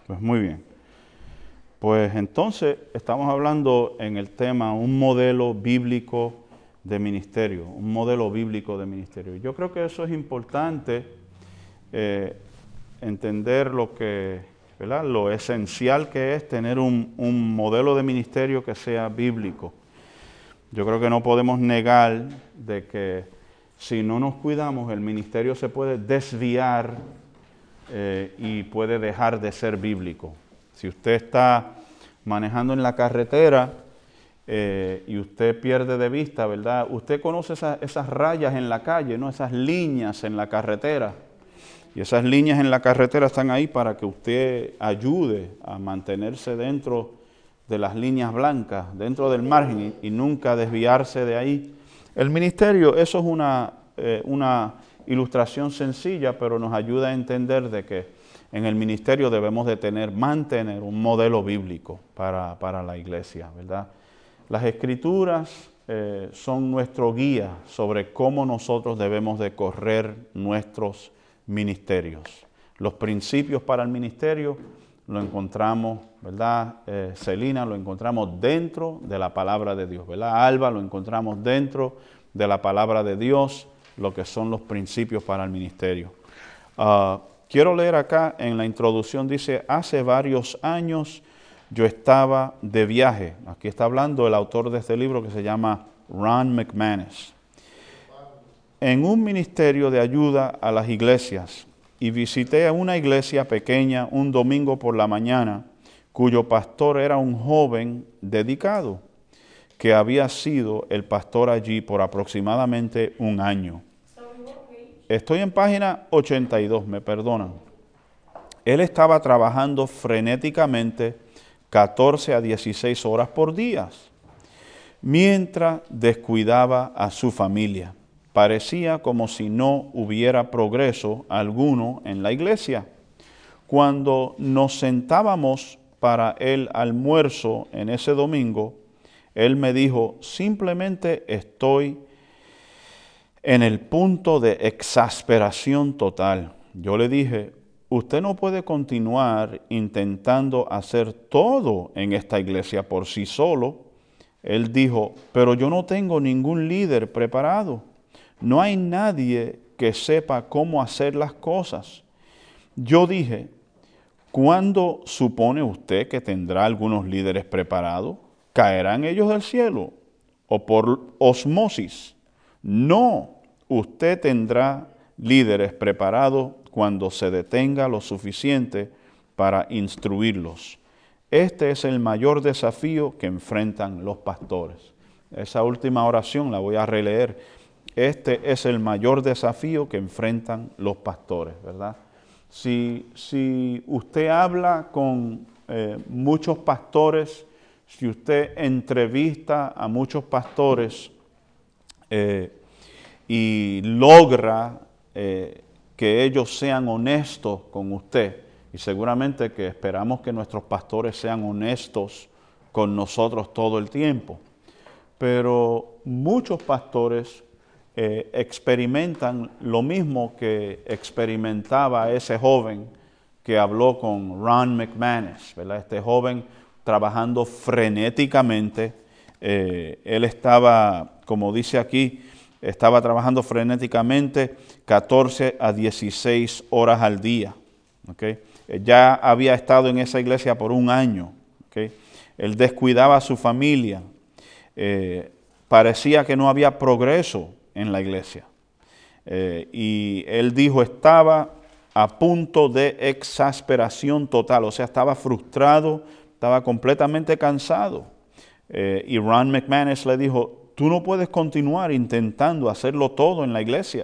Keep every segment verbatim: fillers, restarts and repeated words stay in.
Pues muy bien. Pues entonces estamos hablando en el tema un modelo bíblico de ministerio, un modelo bíblico de ministerio. Yo creo que eso es importante, eh, entender lo que, ¿verdad? Lo esencial que es tener un, un modelo de ministerio que sea bíblico. Yo creo que no podemos negar de que si no nos cuidamos, el ministerio se puede desviar eh, y puede dejar de ser bíblico. Si usted está manejando en la carretera eh, y usted pierde de vista, ¿verdad? Usted conoce esa, esas rayas en la calle, ¿no? Esas líneas en la carretera. Y esas líneas en la carretera están ahí para que usted ayude a mantenerse dentro de las líneas blancas, dentro del margen y, y nunca desviarse de ahí. El ministerio, eso es una, eh, una ilustración sencilla, pero nos ayuda a entender de que en el ministerio debemos de tener, mantener un modelo bíblico para, para la iglesia, ¿verdad? Las Escrituras eh, son nuestro guía sobre cómo nosotros debemos de correr nuestros ministerios. Los principios para el ministerio lo encontramos, ¿verdad? Eh, Celina, lo encontramos dentro de la palabra de Dios, ¿verdad? Alba, lo encontramos dentro de la palabra de Dios, lo que son los principios para el ministerio. Uh, quiero leer acá en la introducción, dice, hace varios años yo estaba de viaje. Aquí está hablando el autor de este libro que se llama Ron McManus. En un ministerio de ayuda a las iglesias y visité a una iglesia pequeña un domingo por la mañana cuyo pastor era un joven dedicado que había sido el pastor allí por aproximadamente un año. Estoy en página ochenta y dos, me perdonan. Él estaba trabajando frenéticamente catorce a dieciséis horas por día, mientras descuidaba a su familia. Parecía como si no hubiera progreso alguno en la iglesia. Cuando nos sentábamos para el almuerzo en ese domingo, él me dijo, simplemente estoy en el punto de exasperación total. Yo le dije, usted no puede continuar intentando hacer todo en esta iglesia por sí solo. Él dijo, pero yo no tengo ningún líder preparado. No hay nadie que sepa cómo hacer las cosas. Yo dije, ¿cuándo supone usted que tendrá algunos líderes preparados? ¿Caerán ellos del cielo o por osmosis? No, usted tendrá líderes preparados cuando se detenga lo suficiente para instruirlos. Este es el mayor desafío que enfrentan los pastores. Esa última oración la voy a releer. Este es el mayor desafío que enfrentan los pastores, ¿verdad? Si, si usted habla con eh, muchos pastores, si usted entrevista a muchos pastores eh, y logra eh, que ellos sean honestos con usted, y seguramente que esperamos que nuestros pastores sean honestos con nosotros todo el tiempo, pero muchos pastores eh, experimentan lo mismo que experimentaba ese joven que habló con Ron McManus, ¿verdad? Este joven trabajando frenéticamente, eh, él estaba, como dice aquí, estaba trabajando frenéticamente catorce a dieciséis horas al día. ¿Okay? Ya había estado en esa iglesia por un año. ¿Okay? Él descuidaba a su familia. Eh, parecía que no había progreso en la iglesia. Eh, y él dijo, estaba a punto de exasperación total, o sea, estaba frustrado, estaba completamente cansado. Eh, y Ron McManus le dijo, tú no puedes continuar intentando hacerlo todo en la iglesia.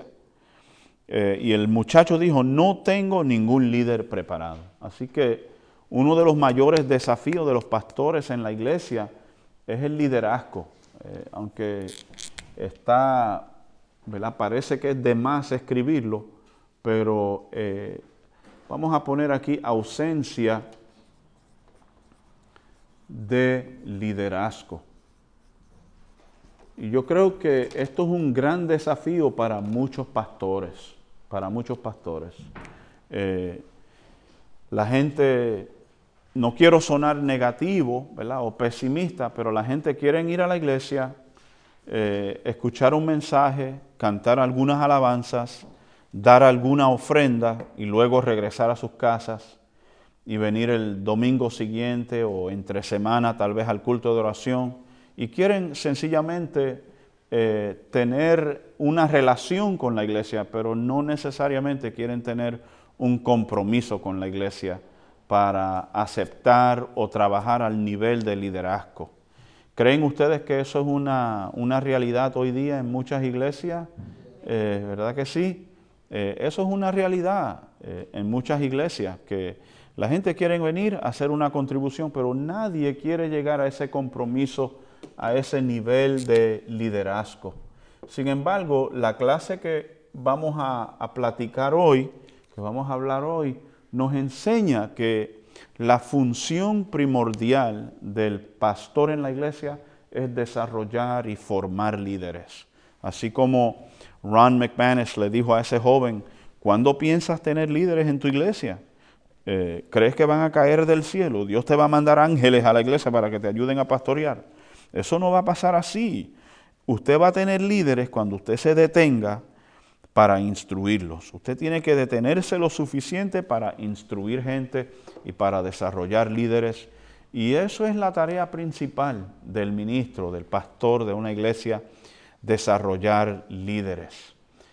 Eh, y el muchacho dijo, no tengo ningún líder preparado. Así que uno de los mayores desafíos de los pastores en la iglesia es el liderazgo. Eh, aunque está, ¿verdad? Parece que es de más escribirlo, pero eh, vamos a poner aquí ausencia de liderazgo. Y yo creo que esto es un gran desafío para muchos pastores, para muchos pastores. Eh, la gente no quiero sonar negativo, ¿verdad?, o pesimista, pero la gente quiere ir a la iglesia, eh, escuchar un mensaje, cantar algunas alabanzas, dar alguna ofrenda y luego regresar a sus casas y venir el domingo siguiente o entre semana tal vez al culto de oración, y quieren sencillamente eh, tener una relación con la iglesia, pero no necesariamente quieren tener un compromiso con la iglesia para aceptar o trabajar al nivel de liderazgo. ¿Creen ustedes que eso es una, una realidad hoy día en muchas iglesias? Eh, ¿Verdad que sí? Eh, eso es una realidad eh, en muchas iglesias, que la gente quiere venir a hacer una contribución, pero nadie quiere llegar a ese compromiso, a ese nivel de liderazgo. Sin embargo, la clase que vamos a, a platicar hoy, que vamos a hablar hoy, nos enseña que la función primordial del pastor en la iglesia es desarrollar y formar líderes. Así como Ron McManus le dijo a ese joven, ¿cuándo piensas tener líderes en tu iglesia? Eh, ¿Crees que van a caer del cielo? Dios te va a mandar ángeles a la iglesia para que te ayuden a pastorear. Eso no va a pasar así. Usted va a tener líderes cuando usted se detenga para instruirlos. Usted tiene que detenerse lo suficiente para instruir gente y para desarrollar líderes. Y eso es la tarea principal del ministro, del pastor de una iglesia, desarrollar líderes.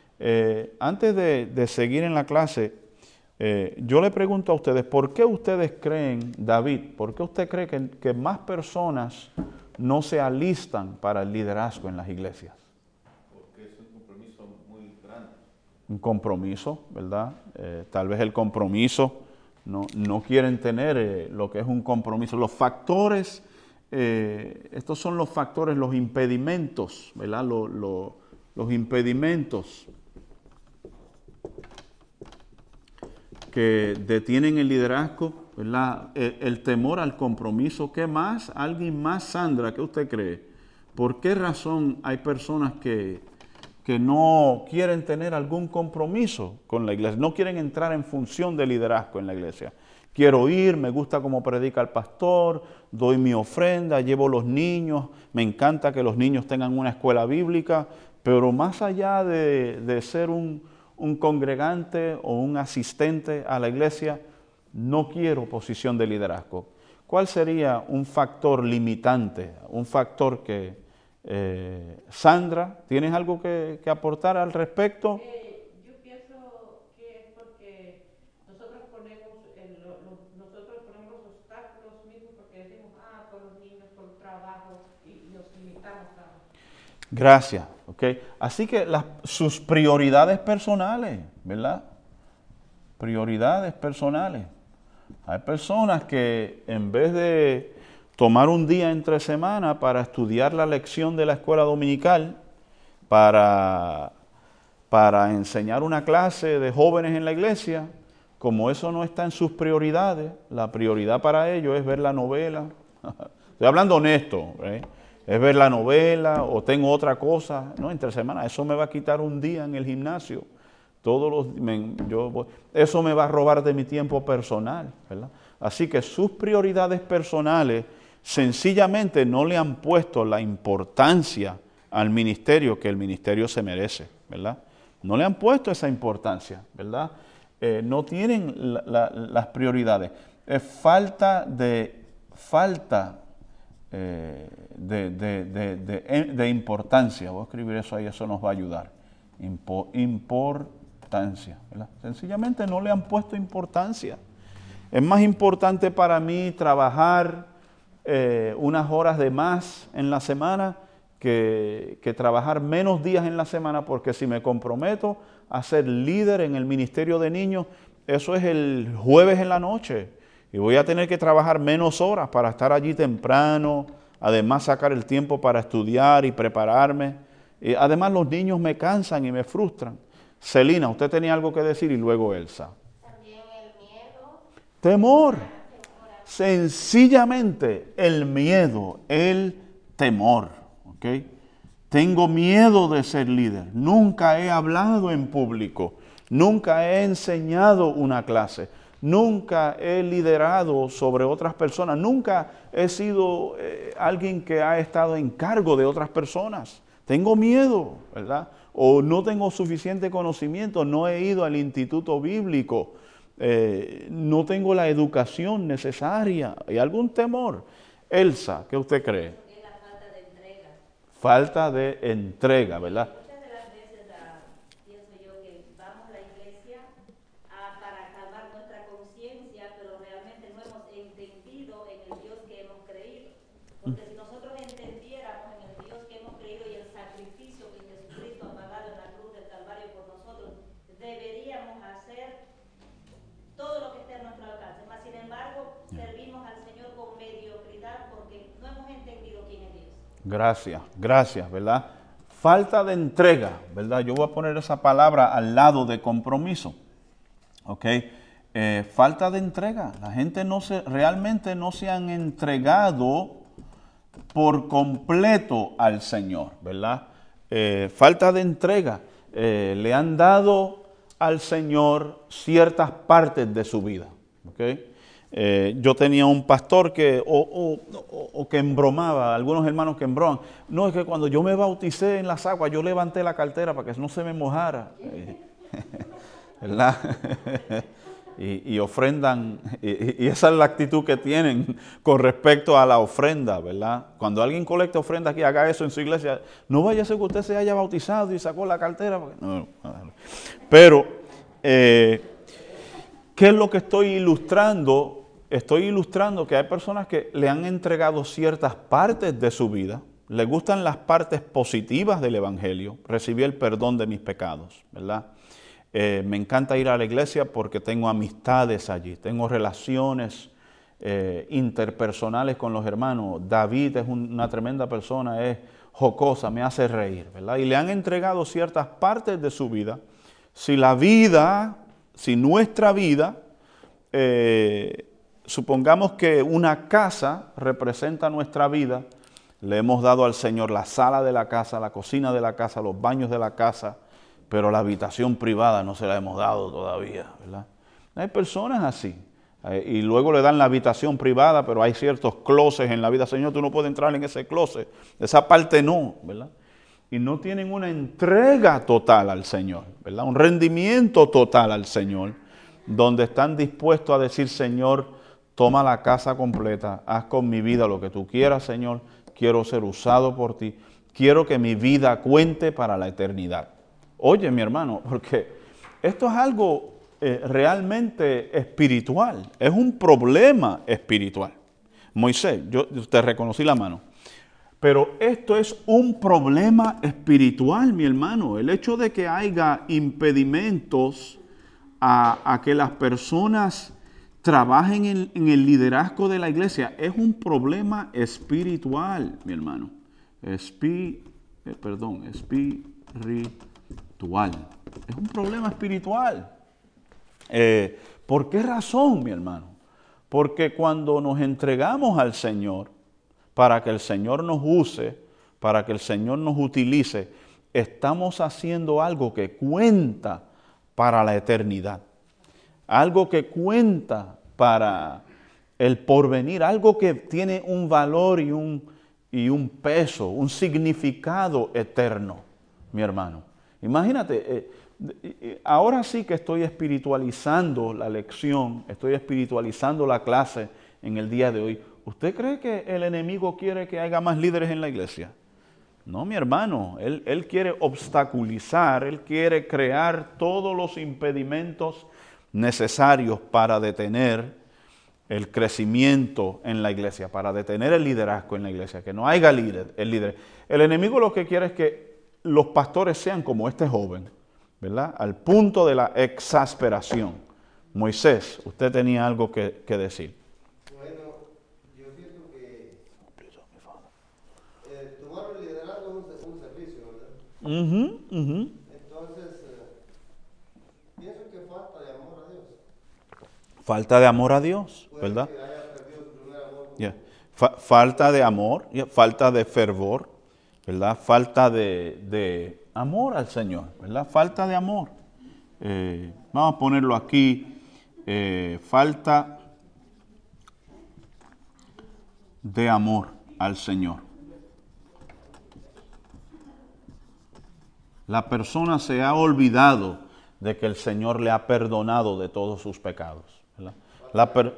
Eh, antes de, de seguir en la clase, eh, yo le pregunto a ustedes, ¿por qué ustedes creen, David, por qué usted cree que, que más personas no se alistan para el liderazgo en las iglesias? Porque es un compromiso muy grande. Un compromiso, ¿verdad? Eh, tal vez el compromiso, no, no quieren tener eh, lo que es un compromiso. Los factores, eh, estos son los factores, los impedimentos, ¿verdad? Lo, lo, los impedimentos que detienen el liderazgo, ¿verdad? El, el temor al compromiso. ¿Qué más? ¿Alguien más, Sandra? ¿Qué usted cree? ¿Por qué razón hay personas que, que no quieren tener algún compromiso con la iglesia? No quieren entrar en función de liderazgo en la iglesia. Quiero ir, me gusta cómo predica el pastor, doy mi ofrenda, llevo los niños, me encanta que los niños tengan una escuela bíblica, pero más allá de, de ser un un congregante o un asistente a la iglesia, no quiero posición de liderazgo. ¿Cuál sería un factor limitante, un factor que, eh, Sandra, ¿tienes algo que, que aportar al respecto? Eh, yo pienso que es porque nosotros ponemos, el, lo, lo, nosotros ponemos los obstáculos mismos porque decimos, ah, por los niños, por el trabajo, y nos limitamos a... Gracias. Okay. Así que las, sus prioridades personales, ¿verdad? Prioridades personales. Hay personas que en vez de tomar un día entre semana para estudiar la lección de la escuela dominical, para, para enseñar una clase de jóvenes en la iglesia, como eso no está en sus prioridades, la prioridad para ellos es ver la novela. Estoy hablando honesto, ¿eh? Es ver la novela o tengo otra cosa, no, entre semana, eso me va a quitar un día en el gimnasio, todos los, me, yo voy, eso me va a robar de mi tiempo personal, ¿verdad? Así que sus prioridades personales sencillamente no le han puesto la importancia al ministerio que el ministerio se merece, ¿verdad? No le han puesto esa importancia, ¿verdad? Eh, no tienen la, la, las prioridades. Es falta de, falta Eh, de, de, de, de, de importancia. Voy a escribir eso ahí, eso nos va a ayudar. Impo, importancia, ¿verdad? Sencillamente no le han puesto importancia. Es más importante para mí trabajar eh, unas horas de más en la semana que, que trabajar menos días en la semana, porque si me comprometo a ser líder en el ministerio de niños, eso es el jueves en la noche. Y voy a tener que trabajar menos horas para estar allí temprano, además sacar el tiempo para estudiar y prepararme. Y además los niños me cansan y me frustran. Celina, usted tenía algo que decir y luego Elsa. También el miedo. Temor. Sencillamente el miedo, el temor. ¿Okay? Tengo miedo de ser líder. Nunca he hablado en público. Nunca he enseñado una clase. nunca he liderado sobre otras personas, nunca he sido eh, alguien que ha estado en cargo de otras personas. Tengo miedo, ¿verdad? O no tengo suficiente conocimiento, no he ido al instituto bíblico, eh, no tengo la educación necesaria. ¿Hay algún temor? Elsa, ¿qué usted cree? Es la falta de entrega. Falta de entrega, ¿verdad? Muchas de las veces ah, pienso yo que vamos a la iglesia ah, para calmar nuestra conciencia, pero realmente no hemos entendido en el Dios que hemos creído. Porque si nosotros entendiéramos en el Dios que hemos creído y el sacrificio que Jesucristo ha pagado en la cruz del Calvario por nosotros, deberíamos hacer todo lo que esté a nuestro alcance. Mas, sin embargo, servimos al Señor con mediocridad porque no hemos entendido quién es Dios. Gracias, gracias, ¿verdad? Falta de entrega, ¿verdad? Yo voy a poner esa palabra al lado de compromiso, ¿ok? Eh, falta de entrega. La gente no se, realmente no se han entregado por completo al Señor, ¿verdad? Eh, falta de entrega. Eh, le han dado al Señor ciertas partes de su vida, ¿ok? Eh, yo tenía un pastor que, o, o, o, o que embromaba, algunos hermanos que embroman. No, es que cuando yo me bauticé en las aguas, yo levanté la cartera para que no se me mojara. ¿Verdad? y, y ofrendan, y, y esa es la actitud que tienen con respecto a la ofrenda, ¿verdad? Cuando alguien colecta ofrenda aquí, haga eso en su iglesia. No vaya a ser que usted se haya bautizado y sacó la cartera. Porque, no, no, no. Pero, eh, ¿qué es lo que estoy ilustrando? Estoy ilustrando que hay personas que le han entregado ciertas partes de su vida, le gustan las partes positivas del Evangelio, recibí el perdón de mis pecados, ¿verdad? Eh, me encanta ir a la iglesia porque tengo amistades allí, tengo relaciones eh, interpersonales con los hermanos. David es un, una tremenda persona, es jocosa, me hace reír, ¿verdad? Y le han entregado ciertas partes de su vida. Si la vida, si nuestra vida, eh, supongamos que una casa representa nuestra vida, le hemos dado al Señor la sala de la casa, la cocina de la casa, los baños de la casa, pero la habitación privada no se la hemos dado todavía, ¿verdad? Hay personas así, eh, y luego le dan la habitación privada, pero hay ciertos closets en la vida. Señor, tú no puedes entrar en ese closet, esa parte no, ¿verdad? Y no tienen una entrega total al Señor, ¿verdad? Un rendimiento total al Señor, donde están dispuestos a decir, Señor, toma la casa completa, haz con mi vida lo que tú quieras, Señor, quiero ser usado por ti, quiero que mi vida cuente para la eternidad. Oye, mi hermano, porque esto es algo eh, realmente espiritual, es un problema espiritual. Moisés, yo te reconocí la mano, pero esto es un problema espiritual, mi hermano, el hecho de que haya impedimentos a, a que las personas trabajen en, en el liderazgo de la iglesia, es un problema espiritual, mi hermano. Espi, eh, perdón, espiritual. Es un problema espiritual. Eh, ¿Por qué razón, mi hermano? Porque cuando nos entregamos al Señor, para que el Señor nos use, para que el Señor nos utilice, estamos haciendo algo que cuenta para la eternidad. Algo que cuenta para el porvenir, algo que tiene un valor y un, y un peso, un significado eterno, mi hermano. Imagínate, eh, eh, ahora sí que estoy espiritualizando la lección, estoy espiritualizando la clase en el día de hoy. ¿Usted cree que el enemigo quiere que haya más líderes en la iglesia? No, mi hermano, él, él quiere obstaculizar, él quiere crear todos los impedimentos necesarios para detener el crecimiento en la iglesia, para detener el liderazgo en la iglesia, que no haya líder, el líder. El enemigo lo que quiere es que los pastores sean como este joven, ¿verdad? Al punto de la exasperación. Moisés, usted tenía algo que, que decir. Bueno, yo siento que eh, tomar el liderazgo es un, un servicio, ¿verdad? Uh-huh, uh-huh. Entonces, eh, pienso que falta de amor a Dios. Falta de amor a Dios, Puede ¿verdad? que haya perdido su primer amor. Yeah. Fa- falta de amor, yeah. Falta de fervor, ¿verdad? Falta de, de amor al Señor, ¿verdad? Falta de amor. Eh, vamos a ponerlo aquí eh, falta de amor al Señor. La persona se ha olvidado de que el Señor le ha perdonado de todos sus pecados, ¿verdad? La per-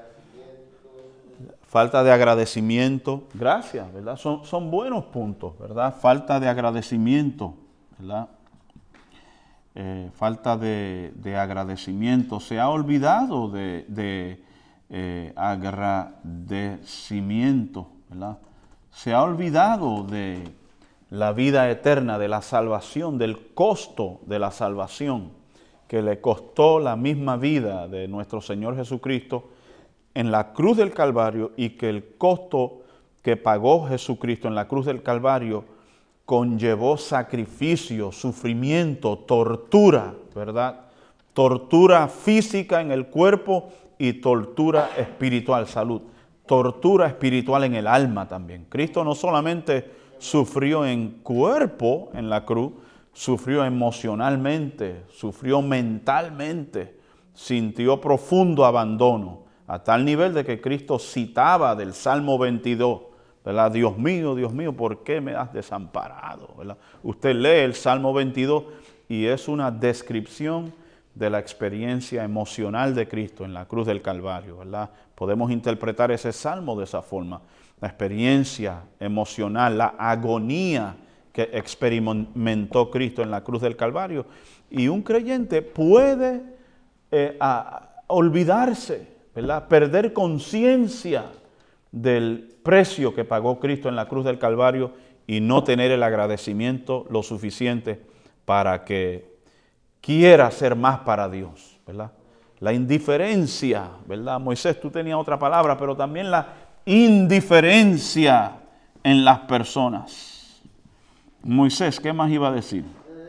falta de agradecimiento, gracias, ¿verdad? Son, son buenos puntos, ¿verdad? Falta de agradecimiento, ¿verdad? Eh, falta de, de agradecimiento. Se ha olvidado de, de eh, agradecimiento, ¿verdad? Se ha olvidado de la vida eterna, de la salvación, del costo de la salvación, que le costó la misma vida de nuestro Señor Jesucristo en la cruz del Calvario, y que el costo que pagó Jesucristo en la cruz del Calvario conllevó sacrificio, sufrimiento, tortura, ¿verdad? Tortura física en el cuerpo y tortura espiritual, salud. Tortura espiritual en el alma también. Cristo no solamente sufrió en cuerpo en la cruz, sufrió emocionalmente, sufrió mentalmente, sintió profundo abandono, a tal nivel de que Cristo citaba del Salmo veintidós, ¿verdad? Dios mío, Dios mío, ¿por qué me has desamparado? ¿Verdad? Usted lee el Salmo veintidós y es una descripción de la experiencia emocional de Cristo en la cruz del Calvario, ¿verdad? Podemos interpretar ese salmo de esa forma. La experiencia emocional, la agonía que experimentó Cristo en la cruz del Calvario. Y un creyente puede eh, a, olvidarse, ¿verdad? Perder conciencia del precio que pagó Cristo en la cruz del Calvario y no tener el agradecimiento lo suficiente para que quiera hacer más para Dios, ¿verdad? La indiferencia, ¿verdad? Moisés, tú tenías otra palabra, pero también la indiferencia en las personas. Moisés, ¿qué más iba a decir?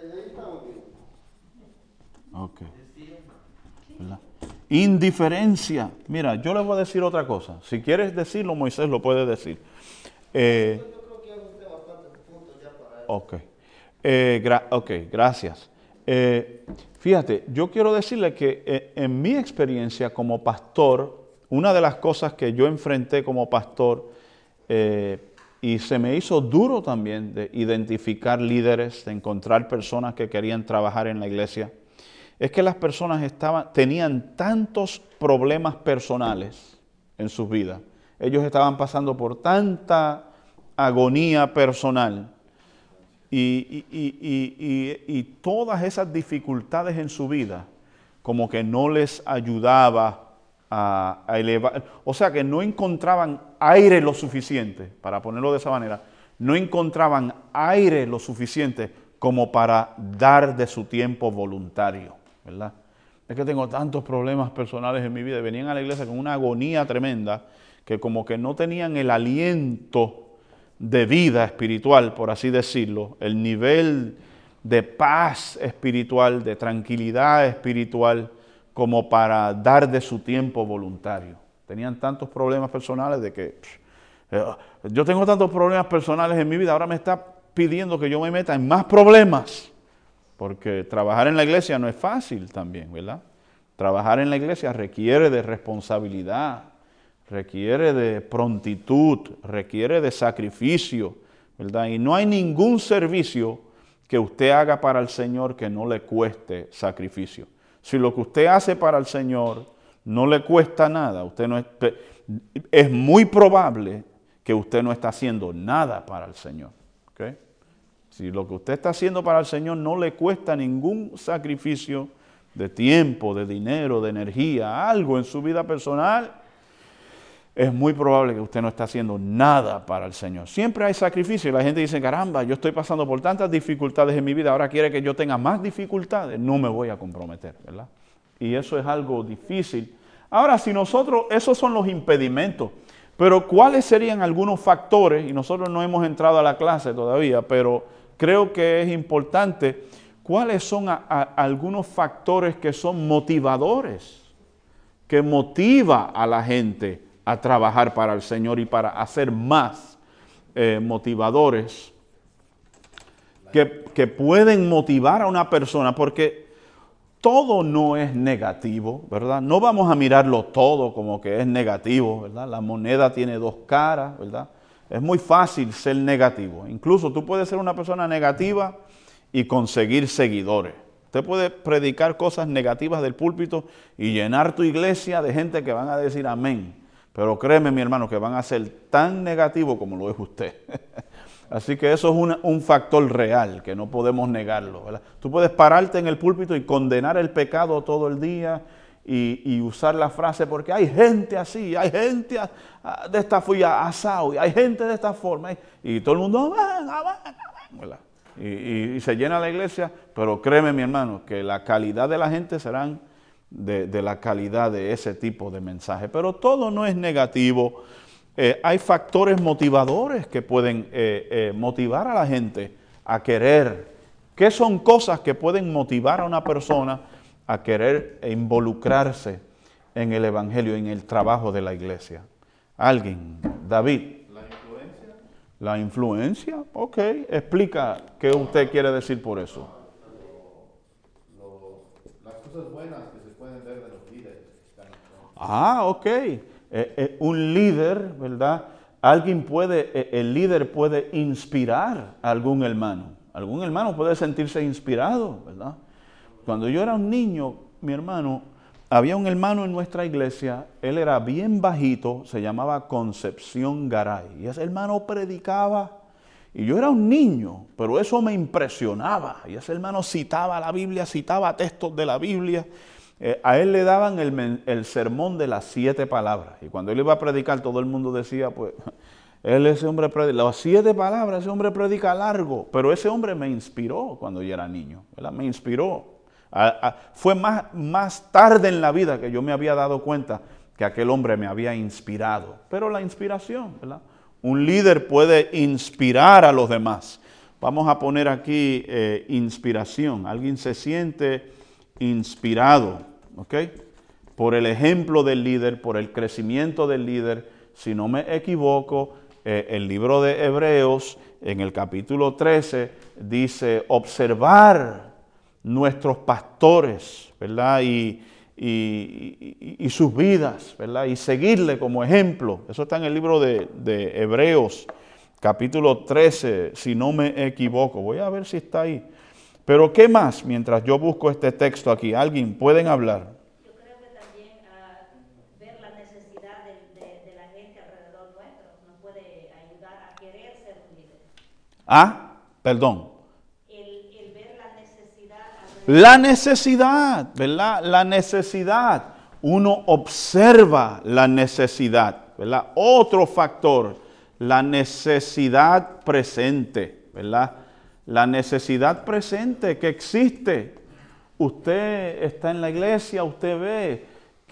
Ok. ¿Verdad? Indiferencia. Mira, yo le voy a decir otra cosa. Si quieres decirlo, Moisés lo puede decir. Eh, Yo creo que ya usted bastantes puntos ya para eso. ok. Eh, gra- ok, gracias. Eh, fíjate, yo quiero decirle que eh, en mi experiencia como pastor, una de las cosas que yo enfrenté como pastor, eh, y se me hizo duro también de identificar líderes, de encontrar personas que querían trabajar en la iglesia, es que las personas estaban, tenían tantos problemas personales en sus vidas. Ellos estaban pasando por tanta agonía personal y, y, y, y, y todas esas dificultades en su vida como que no les ayudaba a, a elevar, o sea que no encontraban aire lo suficiente, para ponerlo de esa manera, no encontraban aire lo suficiente como para dar de su tiempo voluntario, ¿verdad? Es que tengo tantos problemas personales en mi vida, y venían a la iglesia con una agonía tremenda, que como que no tenían el aliento de vida espiritual, por así decirlo, el nivel de paz espiritual, de tranquilidad espiritual, como para dar de su tiempo voluntario. Tenían tantos problemas personales de que pff, eh, yo tengo tantos problemas personales en mi vida, ahora me está pidiendo que yo me meta en más problemas, porque trabajar en la iglesia no es fácil también, ¿verdad? Trabajar en la iglesia requiere de responsabilidad, requiere de prontitud, requiere de sacrificio, ¿verdad? Y no hay ningún servicio que usted haga para el Señor que no le cueste sacrificio. Si lo que usted hace para el Señor no le cuesta nada, usted no es, es muy probable que usted no está haciendo nada para el Señor, ¿okay? Si lo que usted está haciendo para el Señor no le cuesta ningún sacrificio de tiempo, de dinero, de energía, algo en su vida personal, es muy probable que usted no esté haciendo nada para el Señor. Siempre hay sacrificio y la gente dice, caramba, yo estoy pasando por tantas dificultades en mi vida, ahora quiere que yo tenga más dificultades, no me voy a comprometer, ¿verdad? Y eso es algo difícil. Ahora, si nosotros, esos son los impedimentos, pero ¿cuáles serían algunos factores? Y nosotros no hemos entrado a la clase todavía, pero creo que es importante, ¿cuáles son a, a, algunos factores que son motivadores, que motiva a la gente a trabajar para el Señor y para hacer más eh, motivadores que, que pueden motivar a una persona? Porque todo no es negativo, ¿verdad? No vamos a mirarlo todo como que es negativo, ¿verdad? La moneda tiene dos caras, ¿verdad? Es muy fácil ser negativo. Incluso tú puedes ser una persona negativa y conseguir seguidores. Usted puede predicar cosas negativas del púlpito y llenar tu iglesia de gente que van a decir amén. Pero créeme, mi hermano, que van a ser tan negativos como lo es usted. Así que eso es una, un factor real, que no podemos negarlo, ¿verdad? Tú puedes pararte en el púlpito y condenar el pecado todo el día y, y usar la frase, porque hay gente así, hay gente a, a, de esta forma, asado, y hay gente de esta forma, y, y todo el mundo, amén, amén, amén, ¿verdad? Y, y, y se llena la iglesia, pero créeme, mi hermano, que la calidad de la gente serán de, de la calidad de ese tipo de mensaje. Pero todo no es negativo. Eh, hay factores motivadores que pueden eh, eh, motivar a la gente a querer. ¿Qué son cosas que pueden motivar a una persona a querer involucrarse en el evangelio, en el trabajo de la iglesia? ¿Alguien? David. La influencia. La influencia, ok. Explica qué usted quiere decir por eso. Lo, lo, las cosas buenas que se pueden ver de los líderes que están actuando. Ah, ok. Eh, eh, un líder, ¿verdad? Alguien puede, eh, el líder puede inspirar a algún hermano. Algún hermano puede sentirse inspirado, ¿verdad? Cuando yo era un niño, mi hermano, había un hermano en nuestra iglesia, él era bien bajito, se llamaba Concepción Garay. Y ese hermano predicaba, y yo era un niño, pero eso me impresionaba. Y ese hermano citaba la Biblia, citaba textos de la Biblia. Eh, a él le daban el, el sermón de las siete palabras. Y cuando él iba a predicar, todo el mundo decía, pues, él ese hombre predica, las siete palabras, ese hombre predica largo. Pero ese hombre me inspiró cuando yo era niño, ¿verdad? Me inspiró. A, a, fue más, más tarde en la vida que yo me había dado cuenta que aquel hombre me había inspirado. Pero la inspiración, ¿verdad? Un líder puede inspirar a los demás. Vamos a poner aquí eh, inspiración. Alguien se siente inspirado, ¿ok? Por el ejemplo del líder, por el crecimiento del líder. Si no me equivoco, eh, el libro de Hebreos, en el capítulo trece, dice observar nuestros pastores, ¿verdad? Y, y, y, y sus vidas, ¿verdad? Y seguirle como ejemplo. Eso está en el libro de, de Hebreos, capítulo trece, si no me equivoco. Voy a ver si está ahí. Pero ¿qué más? Mientras yo busco este texto aquí, ¿alguien pueden hablar? Yo creo que también uh, ver la necesidad de, de, de la gente alrededor nuestro nos puede ayudar a querer ser un líder. Ah, perdón. El, el ver la necesidad. La necesidad, ¿verdad? La necesidad. Uno observa la necesidad, ¿verdad? Otro factor, la necesidad presente, ¿verdad? La necesidad presente que existe. Usted está en la iglesia, usted ve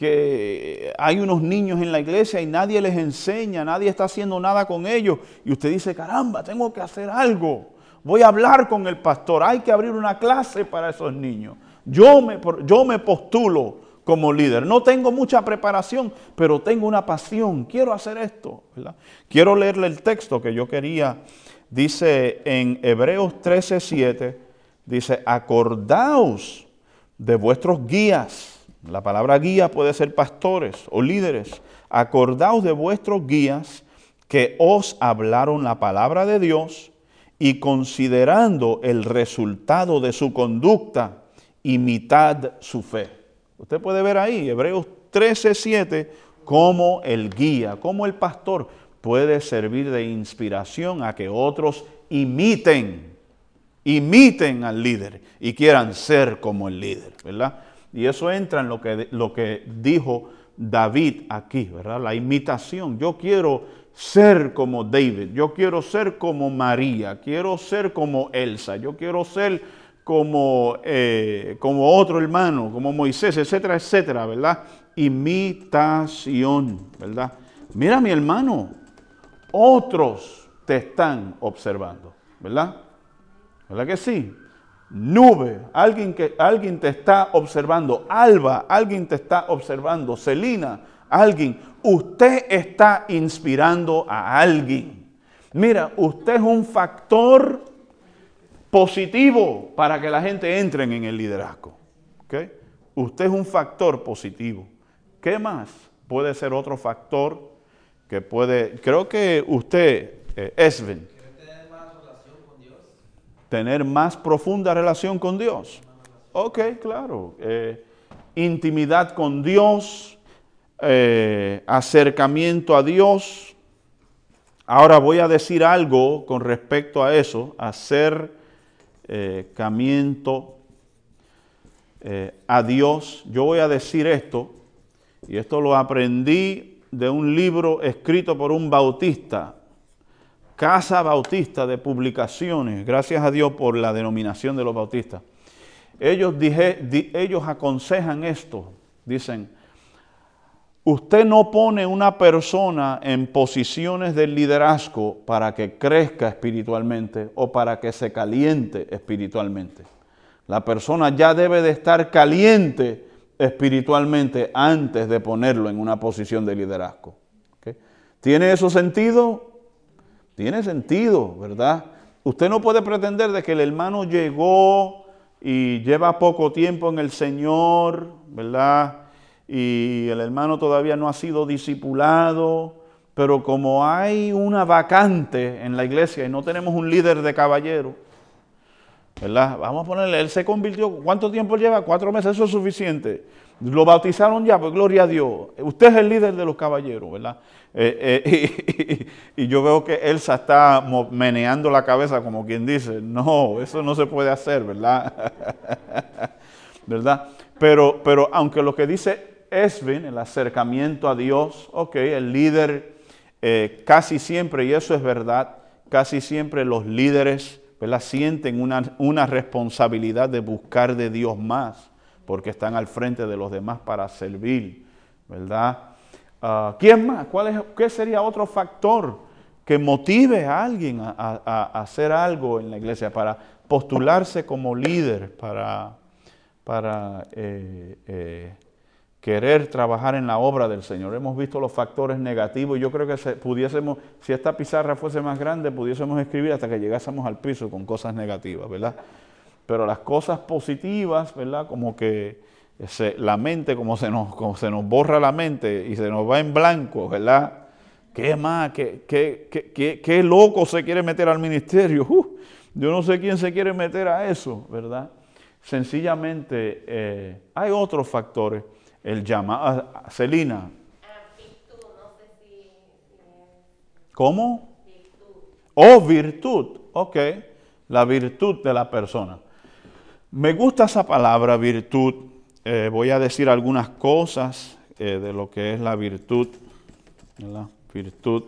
que hay unos niños en la iglesia y nadie les enseña, nadie está haciendo nada con ellos. Y usted dice, caramba, tengo que hacer algo. Voy a hablar con el pastor, hay que abrir una clase para esos niños. Yo me, yo me postulo como líder. No tengo mucha preparación, pero tengo una pasión. Quiero hacer esto, ¿verdad? Quiero leerle el texto que yo quería. Dice en Hebreos trece, siete, dice, acordaos de vuestros guías. La palabra guía puede ser pastores o líderes. Acordaos de vuestros guías que os hablaron la palabra de Dios y considerando el resultado de su conducta, imitad su fe. Usted puede ver ahí, Hebreos trece, siete, cómo el guía, cómo el pastor puede servir de inspiración a que otros imiten, imiten al líder y quieran ser como el líder, ¿verdad? Y eso entra en lo que, lo que dijo David aquí, ¿verdad? La imitación. Yo quiero ser como David, yo quiero ser como María, quiero ser como Elsa, yo quiero ser como, eh, como otro hermano, como Moisés, etcétera, etcétera, ¿verdad? Imitación, ¿verdad? Mira, mi hermano, otros te están observando, ¿verdad? ¿Verdad que sí? Nube, alguien, que, alguien te está observando. Alba, alguien te está observando. Celina, alguien. Usted está inspirando a alguien. Mira, usted es un factor positivo para que la gente entre en el liderazgo. ¿Okay? Usted es un factor positivo. ¿Qué más puede ser otro factor que puede, creo que usted, eh, Esben, ¿Quiere tener más relación con Dios? tener más profunda relación con Dios? Ok, claro. Eh, intimidad con Dios, eh, acercamiento a Dios. Ahora voy a decir algo con respecto a eso, acercamiento eh, a Dios. Yo voy a decir esto, y esto lo aprendí de un libro escrito por un bautista, Casa Bautista de Publicaciones, gracias a Dios por la denominación de los bautistas. Ellos, dije, di, ellos aconsejan esto, dicen, usted no pone una persona en posiciones de liderazgo para que crezca espiritualmente o para que se caliente espiritualmente. La persona ya debe de estar caliente espiritualmente antes de ponerlo en una posición de liderazgo. ¿Okay? ¿Tiene eso sentido? Tiene sentido, ¿verdad? Usted no puede pretender de que el hermano llegó y lleva poco tiempo en el Señor, ¿verdad? Y el hermano todavía no ha sido discipulado, pero como hay una vacante en la iglesia y no tenemos un líder de caballero, ¿verdad? Vamos a ponerle, él se convirtió, ¿cuánto tiempo lleva? Cuatro meses, eso es suficiente. Lo bautizaron ya, pues gloria a Dios. Usted es el líder de los caballeros, ¿verdad? Eh, eh, y, y yo veo que Elsa está meneando la cabeza como quien dice, no, eso no se puede hacer, ¿verdad? ¿Verdad? Pero, pero aunque lo que dice Esben, el acercamiento a Dios, ok, el líder eh, casi siempre, y eso es verdad, casi siempre los líderes, ¿verdad?, sienten una, una responsabilidad de buscar de Dios más, porque están al frente de los demás para servir, ¿verdad? Uh, ¿Quién más? ¿Cuál es, ¿Qué sería otro factor que motive a alguien a, a, a hacer algo en la iglesia, para postularse como líder, para, para eh, eh, querer trabajar en la obra del Señor? Hemos visto los factores negativos y yo creo que se, pudiésemos, si esta pizarra fuese más grande, pudiésemos escribir hasta que llegásemos al piso con cosas negativas, ¿verdad? Pero las cosas positivas, ¿verdad? Como que se, la mente, como se, nos, como se nos borra la mente y se nos va en blanco, ¿verdad? ¿Qué más? ¿Qué, qué, qué, qué, qué loco se quiere meter al ministerio? Uh, yo no sé quién se quiere meter a eso, ¿verdad? Sencillamente eh, hay otros factores. El llamado, Celina. Ah, virtud, no sé si, si ¿Cómo? virtud. Oh, virtud. Ok, la virtud de la persona. Me gusta esa palabra, virtud. Eh, voy a decir algunas cosas eh, de lo que es la virtud. ¿Verdad? Virtud.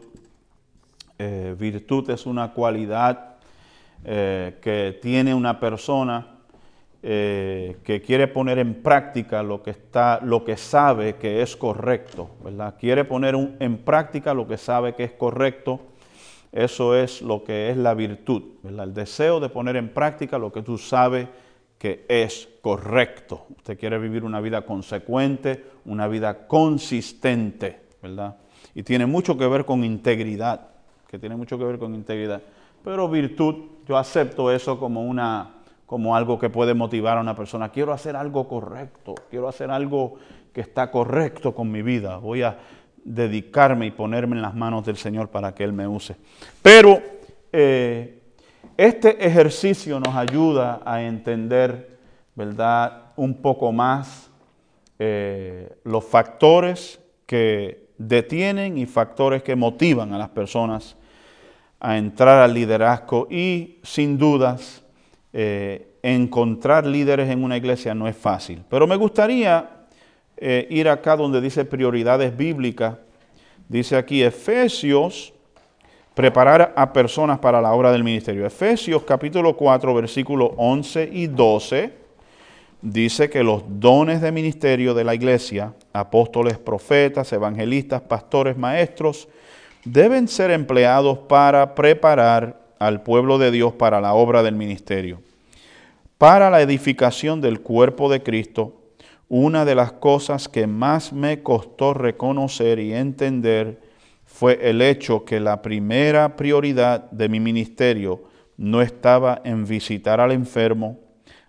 Eh, virtud es una cualidad eh, que tiene una persona eh, que quiere poner en práctica lo que está, lo que sabe que es correcto, ¿verdad? Quiere poner un, en práctica lo que sabe que es correcto. Eso es lo que es la virtud, ¿verdad? El deseo de poner en práctica lo que tú sabes que es correcto. Usted quiere vivir una vida consecuente, una vida consistente, ¿verdad? Y tiene mucho que ver con integridad, que tiene mucho que ver con integridad. Pero virtud, yo acepto eso como una, como algo que puede motivar a una persona. Quiero hacer algo correcto, quiero hacer algo que está correcto con mi vida. Voy a dedicarme y ponerme en las manos del Señor para que Él me use. Pero eh, este ejercicio nos ayuda a entender, ¿verdad?, un poco más eh, los factores que detienen y factores que motivan a las personas a entrar al liderazgo. Y sin dudas, eh, encontrar líderes en una iglesia no es fácil. Pero me gustaría eh, ir acá donde dice prioridades bíblicas. Dice aquí Efesios, preparar a personas para la obra del ministerio. Efesios capítulo cuatro, versículos once y doce, dice que los dones de ministerio de la iglesia, apóstoles, profetas, evangelistas, pastores, maestros, deben ser empleados para preparar al pueblo de Dios para la obra del ministerio. Para la edificación del cuerpo de Cristo, una de las cosas que más me costó reconocer y entender fue el hecho que la primera prioridad de mi ministerio no estaba en visitar al enfermo,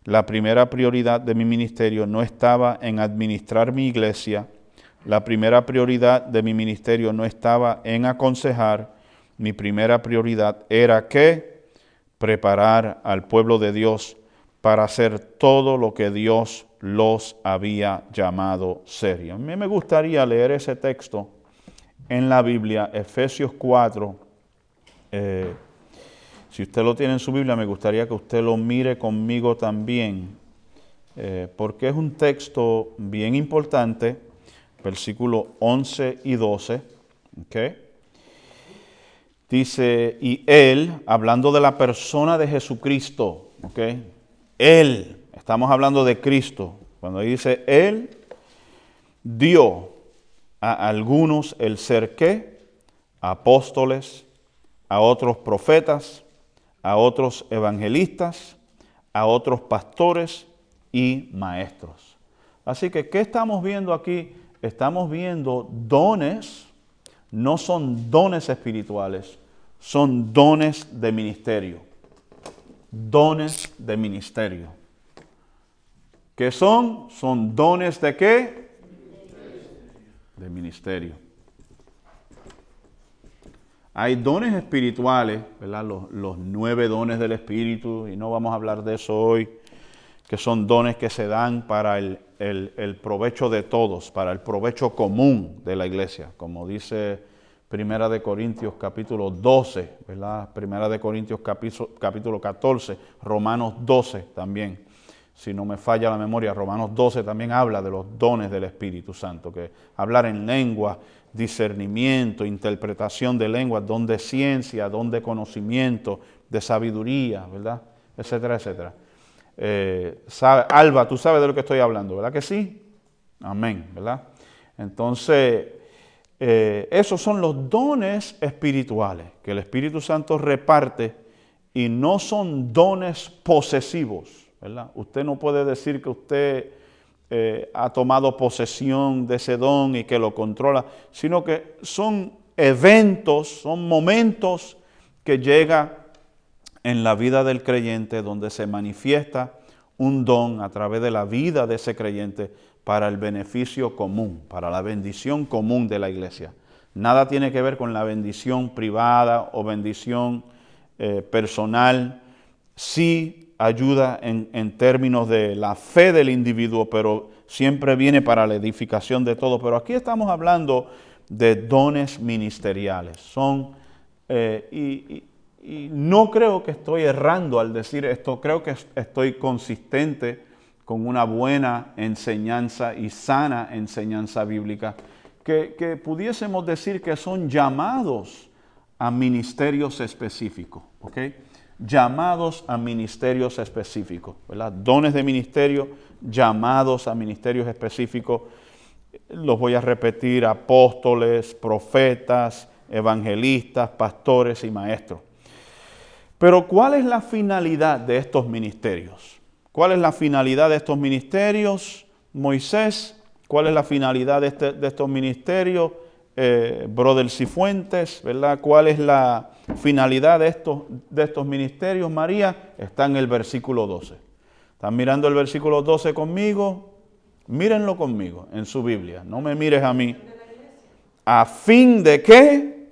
La primera prioridad de mi ministerio no estaba en administrar mi iglesia. La primera prioridad de mi ministerio no estaba en aconsejar. Mi primera prioridad era que preparar al pueblo de Dios para hacer todo lo que Dios los había llamado ser. Y a mí me gustaría leer ese texto en la Biblia, Efesios cuatro. Eh, si usted lo tiene en su Biblia, me gustaría que usted lo mire conmigo también, eh, porque es un texto bien importante, versículos once y doce, ¿ok? Dice, y Él, hablando de la persona de Jesucristo, ¿ok? Él, estamos hablando de Cristo. Cuando dice Él, dio a algunos el ser ¿qué? Apóstoles, a otros profetas, a otros evangelistas, a otros pastores y maestros. Así que, ¿qué estamos viendo aquí? Estamos viendo dones, no son dones espirituales, son dones de ministerio. Dones de ministerio. ¿Qué son? Son dones de qué? De ministerio. Hay dones espirituales, ¿verdad? Los, los nueve dones del Espíritu, y no vamos a hablar de eso hoy, que son dones que se dan para el, el, el provecho de todos, para el provecho común de la iglesia, como dice Primera de Corintios capítulo doce, ¿verdad? Primera de Corintios capítulo, capítulo catorce, Romanos doce también. Si no me falla la memoria, Romanos doce también habla de los dones del Espíritu Santo, que hablar en lengua, discernimiento, interpretación de lenguas, don de ciencia, don de conocimiento, de sabiduría, ¿verdad? Etcétera, etcétera. Eh, sabe, Alba, tú sabes de lo que estoy hablando, ¿verdad que sí? Amén, ¿verdad? Entonces, eh, esos son los dones espirituales que el Espíritu Santo reparte y no son dones posesivos, ¿verdad? Usted no puede decir que usted eh, ha tomado posesión de ese don y que lo controla, sino que son eventos, son momentos que llega en la vida del creyente donde se manifiesta un don a través de la vida de ese creyente para el beneficio común, para la bendición común de la iglesia. Nada tiene que ver con la bendición privada o bendición eh, personal. Sí ayuda en, en términos de la fe del individuo, pero siempre viene para la edificación de todo. Pero aquí estamos hablando de dones ministeriales. Son, eh, y, y, y no creo que estoy errando al decir esto, creo que estoy consistente con una buena enseñanza y sana enseñanza bíblica, que, que pudiésemos decir que son llamados a ministerios específicos, ¿ok? Llamados a ministerios específicos, ¿verdad? Dones de ministerio, llamados a ministerios específicos. Los voy a repetir: apóstoles, profetas, evangelistas, pastores y maestros. Pero ¿cuál es la finalidad de estos ministerios? ¿Cuál es la finalidad de estos ministerios, Moisés? ¿Cuál es la finalidad de, este, de estos ministerios, eh, Brother Cifuentes, ¿verdad? ¿Cuál es la finalidad de estos, de estos ministerios, María? Está en el versículo doce. ¿Están mirando el versículo doce conmigo? Mírenlo conmigo en su Biblia, no me mires a mí. ¿A fin de qué?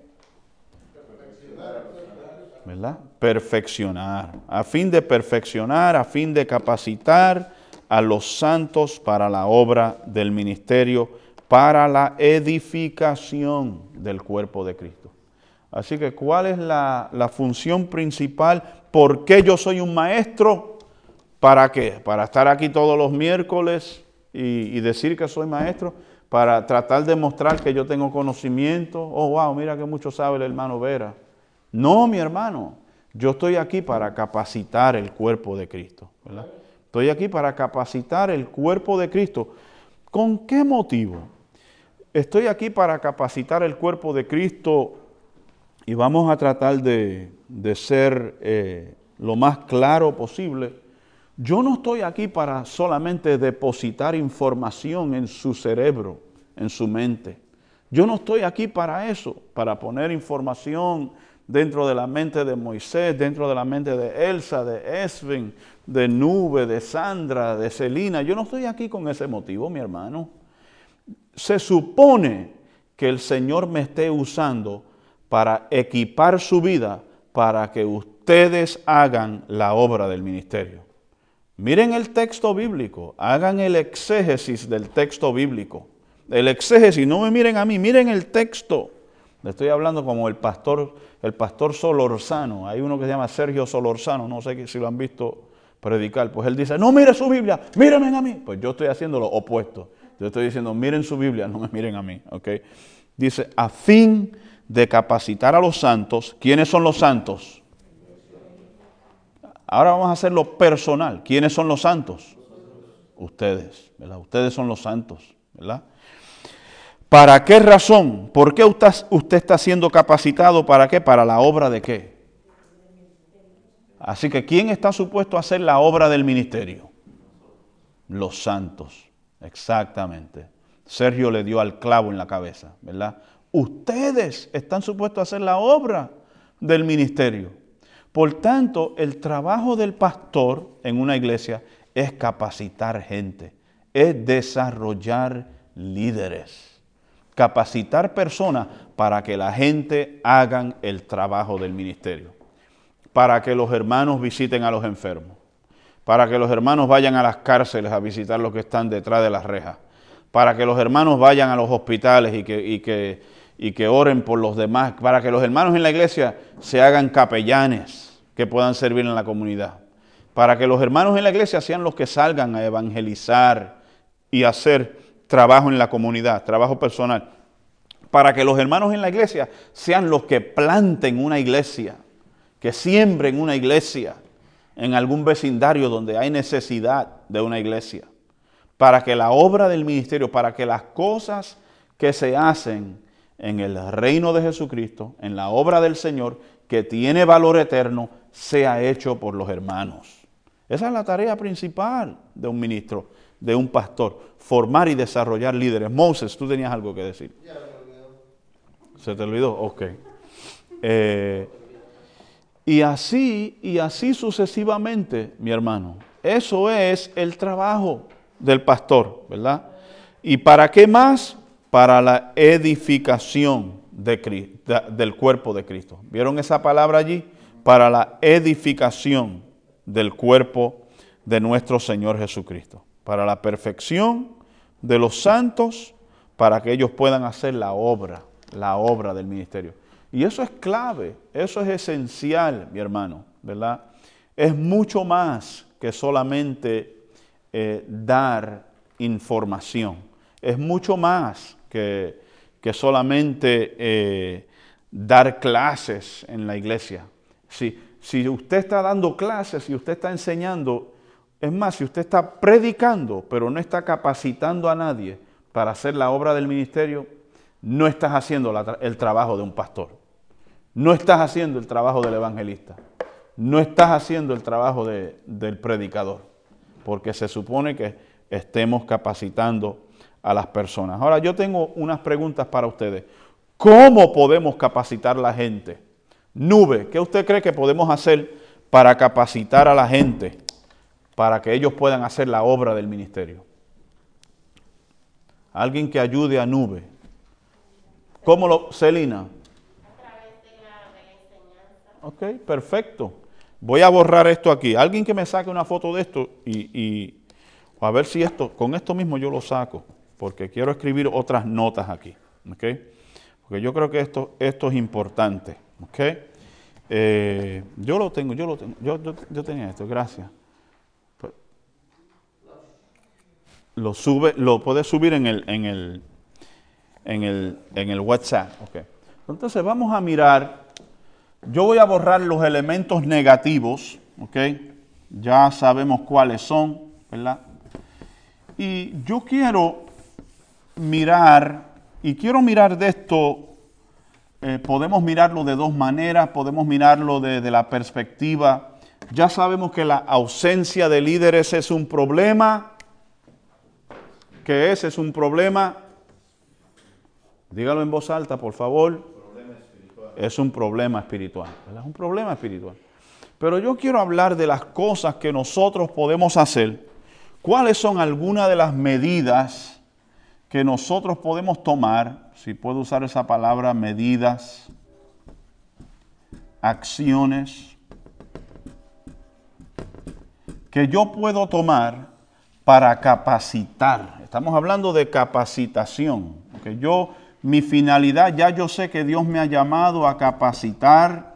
¿Verdad? Perfeccionar. A fin de perfeccionar, a fin de capacitar a los santos para la obra del ministerio, para la edificación del cuerpo de Cristo. Así que, ¿cuál es la, la función principal? ¿Por qué yo soy un maestro? ¿Para qué? ¿Para estar aquí todos los miércoles y, y decir que soy maestro? ¿Para tratar de mostrar que yo tengo conocimiento? Oh, wow, mira que mucho sabe el hermano Vera. No, mi hermano, yo estoy aquí para capacitar el cuerpo de Cristo, ¿verdad? Estoy aquí para capacitar el cuerpo de Cristo. ¿Con qué motivo? Estoy aquí para capacitar el cuerpo de Cristo y vamos a tratar de, de ser eh, lo más claro posible. Yo no estoy aquí para solamente depositar información en su cerebro, en su mente. Yo no estoy aquí para eso, para poner información dentro de la mente de Moisés, dentro de la mente de Elsa, de Esvin, de Nube, de Sandra, de Celina. Yo no estoy aquí con ese motivo, mi hermano. Se supone que el Señor me esté usando para equipar su vida para que ustedes hagan la obra del ministerio. Miren el texto bíblico, hagan el exégesis del texto bíblico. El exégesis, no me miren a mí, miren el texto. Le estoy hablando como el pastor, el pastor Solorzano. Hay uno que se llama Sergio Solorzano, no sé si lo han visto predicar. Pues él dice, no mire su Biblia, mírenme a mí. Pues yo estoy haciendo lo opuesto. Yo estoy diciendo, miren su Biblia, no me miren a mí. ¿Okay? Dice, a fin de capacitar a los santos. ¿Quiénes son los santos? Ahora vamos a hacerlo personal. ¿Quiénes son los santos? Ustedes, ¿verdad? Ustedes son los santos, ¿verdad? ¿Para qué razón? ¿Por qué usted, usted está siendo capacitado? ¿Para qué? ¿Para la obra de qué? Así que, ¿quién está supuesto a hacer la obra del ministerio? Los santos, exactamente. Sergio le dio al clavo en la cabeza, ¿verdad? Ustedes están supuestos a hacer la obra del ministerio. Por tanto, el trabajo del pastor en una iglesia es capacitar gente, es desarrollar líderes. Capacitar personas para que la gente hagan el trabajo del ministerio, para que los hermanos visiten a los enfermos, para que los hermanos vayan a las cárceles a visitar los que están detrás de las rejas, para que los hermanos vayan a los hospitales y que, y que, y que oren por los demás, para que los hermanos en la iglesia se hagan capellanes que puedan servir en la comunidad, para que los hermanos en la iglesia sean los que salgan a evangelizar y hacer trabajo en la comunidad, trabajo personal, para que los hermanos en la iglesia sean los que planten una iglesia, que siembren una iglesia en algún vecindario donde hay necesidad de una iglesia, para que la obra del ministerio, para que las cosas que se hacen en el reino de Jesucristo, en la obra del Señor, que tiene valor eterno, sea hecho por los hermanos. Esa es la tarea principal de un ministro, de un pastor, formar y desarrollar líderes. Moses, tú tenías algo que decir. Ya me olvidó. ¿Se te olvidó? Ok. Eh, y así, y así sucesivamente, mi hermano. Eso es el trabajo del pastor, ¿verdad? ¿Y para qué más? Para la edificación de, de, del cuerpo de Cristo. ¿Vieron esa palabra allí? Para la edificación del cuerpo de nuestro Señor Jesucristo. Para la perfección de los santos, para que ellos puedan hacer la obra, la obra del ministerio. Y eso es clave, eso es esencial, mi hermano, ¿verdad? Es mucho más que solamente eh, dar información. Es mucho más que, que solamente eh, dar clases en la iglesia. Si, si usted está dando clases, si usted está enseñando, es más, si usted está predicando, pero no está capacitando a nadie para hacer la obra del ministerio, no estás haciendo la, el trabajo de un pastor. No estás haciendo el trabajo del evangelista. No estás haciendo el trabajo de, del predicador. Porque se supone que estemos capacitando a las personas. Ahora, yo tengo unas preguntas para ustedes. ¿Cómo podemos capacitar a la gente? Nube, ¿qué usted cree que podemos hacer para capacitar a la gente? Para que ellos puedan hacer la obra del ministerio. Alguien que ayude a Nube. ¿Cómo lo, Celina? A través de la, de la enseñanza. Ok, perfecto. Voy a borrar esto aquí. Alguien que me saque una foto de esto y, y a ver si esto, con esto mismo yo lo saco, porque quiero escribir otras notas aquí. Ok, porque yo creo que esto, esto es importante. Ok, eh, yo lo tengo, yo lo tengo, yo, yo, yo tenía esto, gracias. Lo sube, lo puedes subir en el, en el, en el, en el WhatsApp. Okay. Entonces vamos a mirar. Yo voy a borrar los elementos negativos, ¿ok? Ya sabemos cuáles son, ¿verdad? Y yo quiero mirar, y quiero mirar de esto, eh, podemos mirarlo de dos maneras, podemos mirarlo desde de la perspectiva. Ya sabemos que la ausencia de líderes es un problema. ¿Qué es? Es un problema. Dígalo en voz alta, por favor. Es un problema espiritual. ¿Verdad? Es un problema espiritual. Pero yo quiero hablar de las cosas que nosotros podemos hacer. ¿Cuáles son algunas de las medidas que nosotros podemos tomar? Si puedo usar esa palabra, medidas, acciones, que yo puedo tomar para capacitar. Estamos hablando de capacitación. Que yo, mi finalidad, ya yo sé que Dios me ha llamado a capacitar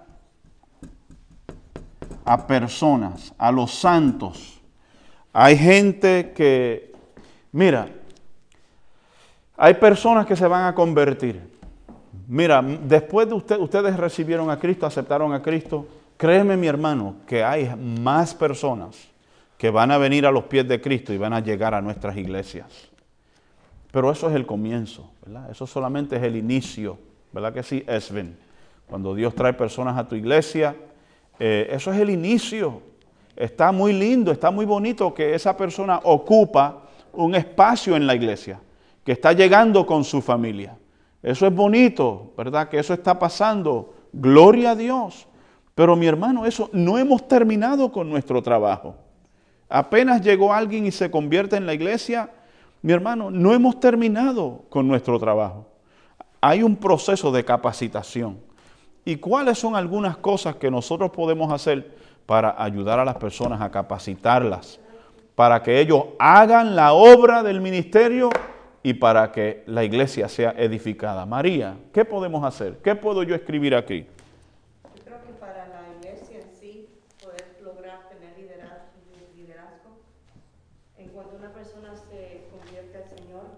a personas, a los santos. Hay gente que, mira, hay personas que se van a convertir. Mira, después de usted, ustedes recibieron a Cristo, aceptaron a Cristo, créeme mi hermano, que hay más personas que van a venir a los pies de Cristo y van a llegar a nuestras iglesias. Pero eso es el comienzo, ¿verdad? Eso solamente es el inicio, ¿verdad que sí, Esven? Cuando Dios trae personas a tu iglesia, eh, eso es el inicio. Está muy lindo, está muy bonito que esa persona ocupa un espacio en la iglesia, que está llegando con su familia. Eso es bonito, ¿verdad? Que eso está pasando. Gloria a Dios. Pero mi hermano, eso no hemos terminado con nuestro trabajo. Apenas llegó alguien y se convierte en la iglesia, mi hermano, no hemos terminado con nuestro trabajo. Hay un proceso de capacitación. ¿Y cuáles son algunas cosas que nosotros podemos hacer para ayudar a las personas a capacitarlas? Para que ellos hagan la obra del ministerio y para que la iglesia sea edificada. María, ¿qué podemos hacer? ¿Qué puedo yo escribir aquí? Yo creo que para la iglesia en sí, poder lograr tener liderazgo, liderazgo, en cuanto una persona se convierte al Señor,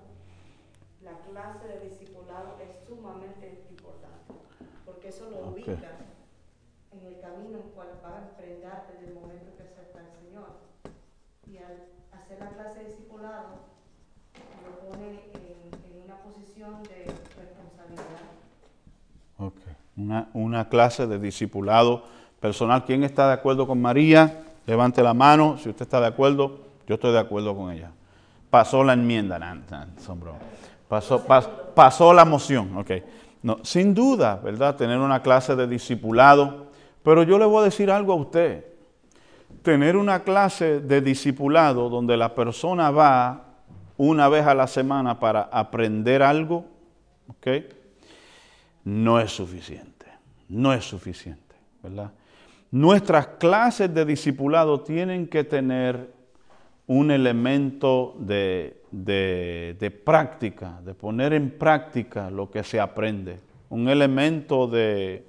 la clase de discipulado es sumamente importante, porque eso lo Okay. ubica en el camino en cual va a enfrentar desde el momento que acepta al Señor. Y al hacer la clase de discipulado, lo pone en, en una posición de responsabilidad. Okay. Una, una clase de discipulado personal. ¿Quién está de acuerdo con María? Levante la mano. Si usted está de acuerdo, yo estoy de acuerdo con ella. Pasó la enmienda. Nah, nah, son bromas. Pasó, pas, pasó la moción. Okay. No, sin duda, ¿verdad? Tener una clase de discipulado. Pero yo le voy a decir algo a usted. Tener una clase de discipulado donde la persona va una vez a la semana para aprender algo, ¿ok? No es suficiente, no es suficiente, ¿verdad? Nuestras clases de discipulado tienen que tener un elemento de, de, de práctica, de poner en práctica lo que se aprende, un elemento de,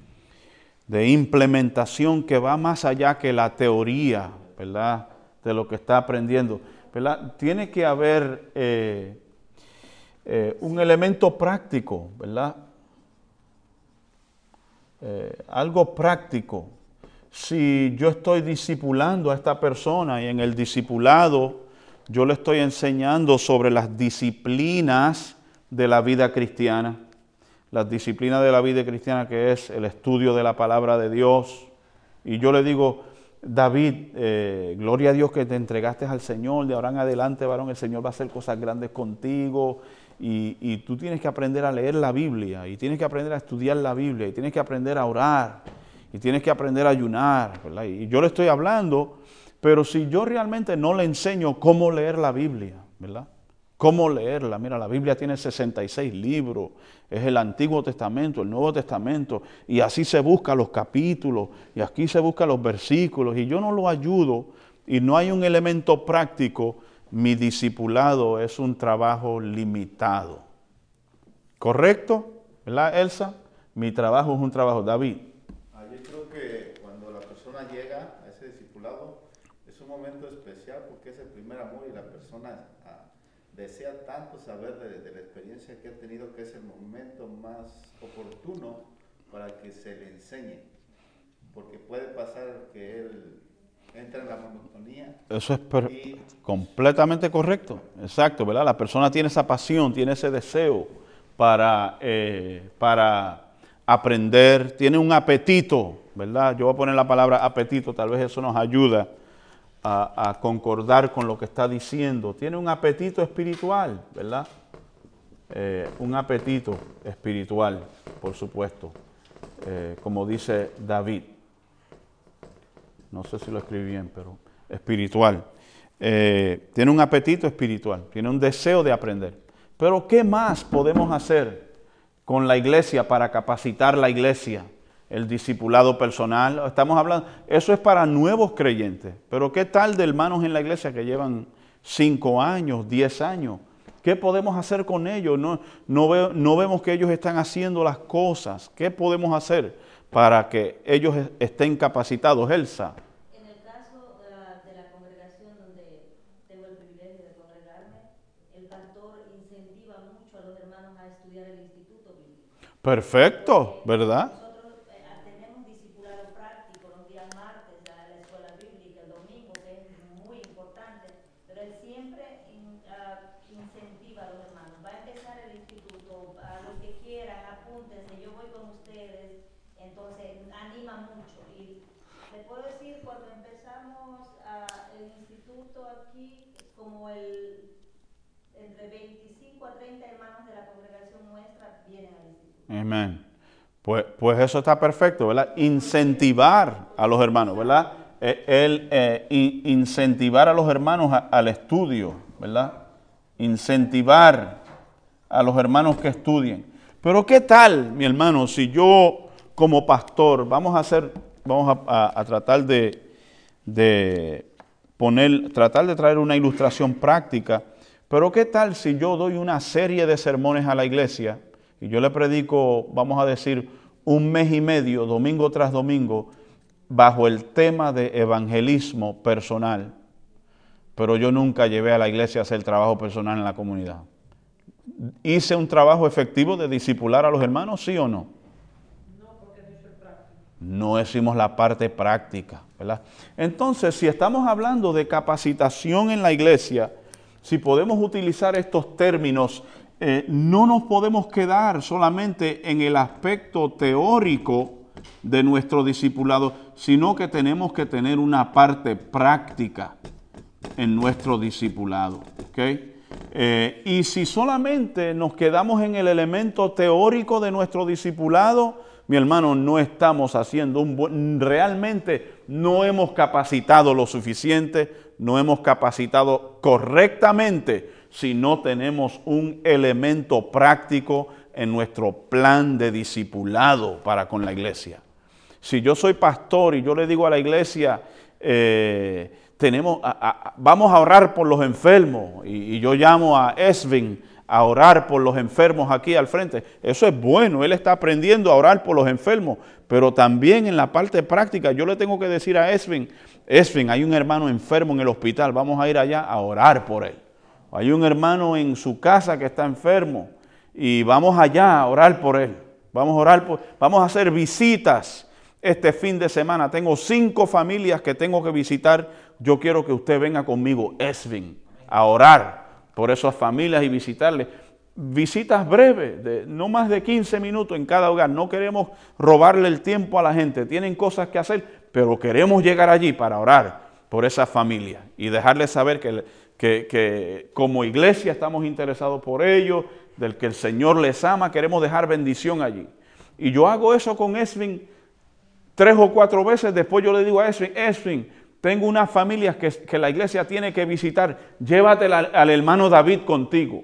de implementación que va más allá que la teoría, ¿verdad? De lo que está aprendiendo. ¿Verdad? Tiene que haber eh, eh, un elemento práctico, ¿verdad? Eh, algo práctico. Si yo estoy discipulando a esta persona y en el discipulado yo le estoy enseñando sobre las disciplinas de la vida cristiana, las disciplinas de la vida cristiana que es el estudio de la palabra de Dios, y yo le digo, David, eh, gloria a Dios que te entregaste al Señor, de ahora en adelante, varón, el Señor va a hacer cosas grandes contigo y, y tú tienes que aprender a leer la Biblia y tienes que aprender a estudiar la Biblia y tienes que aprender a orar y tienes que aprender a ayunar, ¿verdad? Y yo le estoy hablando, pero si yo realmente no le enseño cómo leer la Biblia, ¿verdad? ¿Cómo leerla? Mira, la Biblia tiene sesenta y seis libros, es el Antiguo Testamento, el Nuevo Testamento, y así se buscan los capítulos, y aquí se buscan los versículos, y yo no lo ayudo, y no hay un elemento práctico, mi discipulado es un trabajo limitado. ¿Correcto? ¿Verdad, Elsa? Mi trabajo es un trabajo. David. Ah, yo creo que cuando la persona llega a ese discipulado, es un momento especial porque es el primer amor y la persona desea tanto saber de, de la experiencia que ha tenido que es el momento más oportuno para que se le enseñe, porque puede pasar que él entra en la monotonía. Eso es per- y, completamente correcto, exacto, ¿verdad? La persona tiene esa pasión, tiene ese deseo para, eh, para aprender, tiene un apetito, ¿verdad? Yo voy a poner la palabra apetito, tal vez eso nos ayuda A, a concordar con lo que está diciendo. Tiene un apetito espiritual, ¿verdad? Eh, un apetito espiritual, por supuesto, eh, como dice David. no sé si lo escribí bien, pero espiritual. Eh, tiene un apetito espiritual, tiene un deseo de aprender. Pero ¿qué más podemos hacer con la iglesia para capacitar la iglesia? El discipulado personal, estamos hablando, eso es para nuevos creyentes. Pero ¿qué tal de hermanos en la iglesia que llevan cinco años, diez años? ¿Qué podemos hacer con ellos? No, no, ve, no vemos que ellos están haciendo las cosas. ¿Qué podemos hacer para que ellos estén capacitados, Elsa? En el caso uh, de la congregación donde tengo el privilegio de congregarme, el pastor incentiva mucho a los hermanos a estudiar el Instituto Bíblico. Perfecto, ¿verdad? Nosotros eh, tenemos un discipulado práctico los días martes a la escuela bíblica, el domingo, que es muy importante, pero él siempre in, uh, incentiva a los hermanos. Va a empezar el instituto, a los que quieran, apúntense, yo voy con ustedes. Entonces anima mucho. Y le puedo decir, cuando empezamos uh, el instituto aquí, como el entre veinticinco a treinta hermanos de la congregación nuestra vienen al instituto. Amén. Pues, pues eso está perfecto, ¿verdad? Incentivar a los hermanos, ¿verdad? El eh, incentivar a los hermanos a, al estudio, ¿verdad? Incentivar a los hermanos que estudien. Pero ¿qué tal, mi hermano, si yo como pastor, vamos a hacer, vamos a, a, a tratar de, de poner, tratar de traer una ilustración práctica, pero qué tal si yo doy una serie de sermones a la iglesia y yo le predico, vamos a decir, un mes y medio, domingo tras domingo, bajo el tema de evangelismo personal, pero yo nunca llevé a la iglesia a hacer trabajo personal en la comunidad. ¿Hice un trabajo efectivo de discipular a los hermanos, sí o no? No hicimos la parte práctica, ¿verdad? Entonces, si estamos hablando de capacitación en la iglesia, si podemos utilizar estos términos, eh, no nos podemos quedar solamente en el aspecto teórico de nuestro discipulado, sino que tenemos que tener una parte práctica en nuestro discipulado, ¿ok? Eh, y si solamente nos quedamos en el elemento teórico de nuestro discipulado, mi hermano, no estamos haciendo un buen, realmente no hemos capacitado lo suficiente, no hemos capacitado correctamente si no tenemos un elemento práctico en nuestro plan de discipulado para con la iglesia. Si yo soy pastor y yo le digo a la iglesia, eh, tenemos, a, a, vamos a orar por los enfermos, y, y yo llamo a Esvin a orar por los enfermos aquí al frente. Eso es bueno, él está aprendiendo a orar por los enfermos, pero también en la parte práctica yo le tengo que decir a Esvin, Esvin, hay un hermano enfermo en el hospital, vamos a ir allá a orar por él. Hay un hermano en su casa que está enfermo y vamos allá a orar por él. Vamos a orar por, vamos a hacer visitas este fin de semana. Tengo cinco familias que tengo que visitar. Yo quiero que usted venga conmigo, Esvin, a orar por esas familias y visitarles. Visitas breves, de no más de quince minutos en cada hogar. No queremos robarle el tiempo a la gente. Tienen cosas que hacer, pero queremos llegar allí para orar por esas familias y dejarles saber que, que, que como iglesia estamos interesados por ellos, del que el Señor les ama, queremos dejar bendición allí. Y yo hago eso con Esvin tres o cuatro veces. Después yo le digo a Esvin, Esvin, tengo unas familias que, que la iglesia tiene que visitar, llévatela al, al hermano David contigo.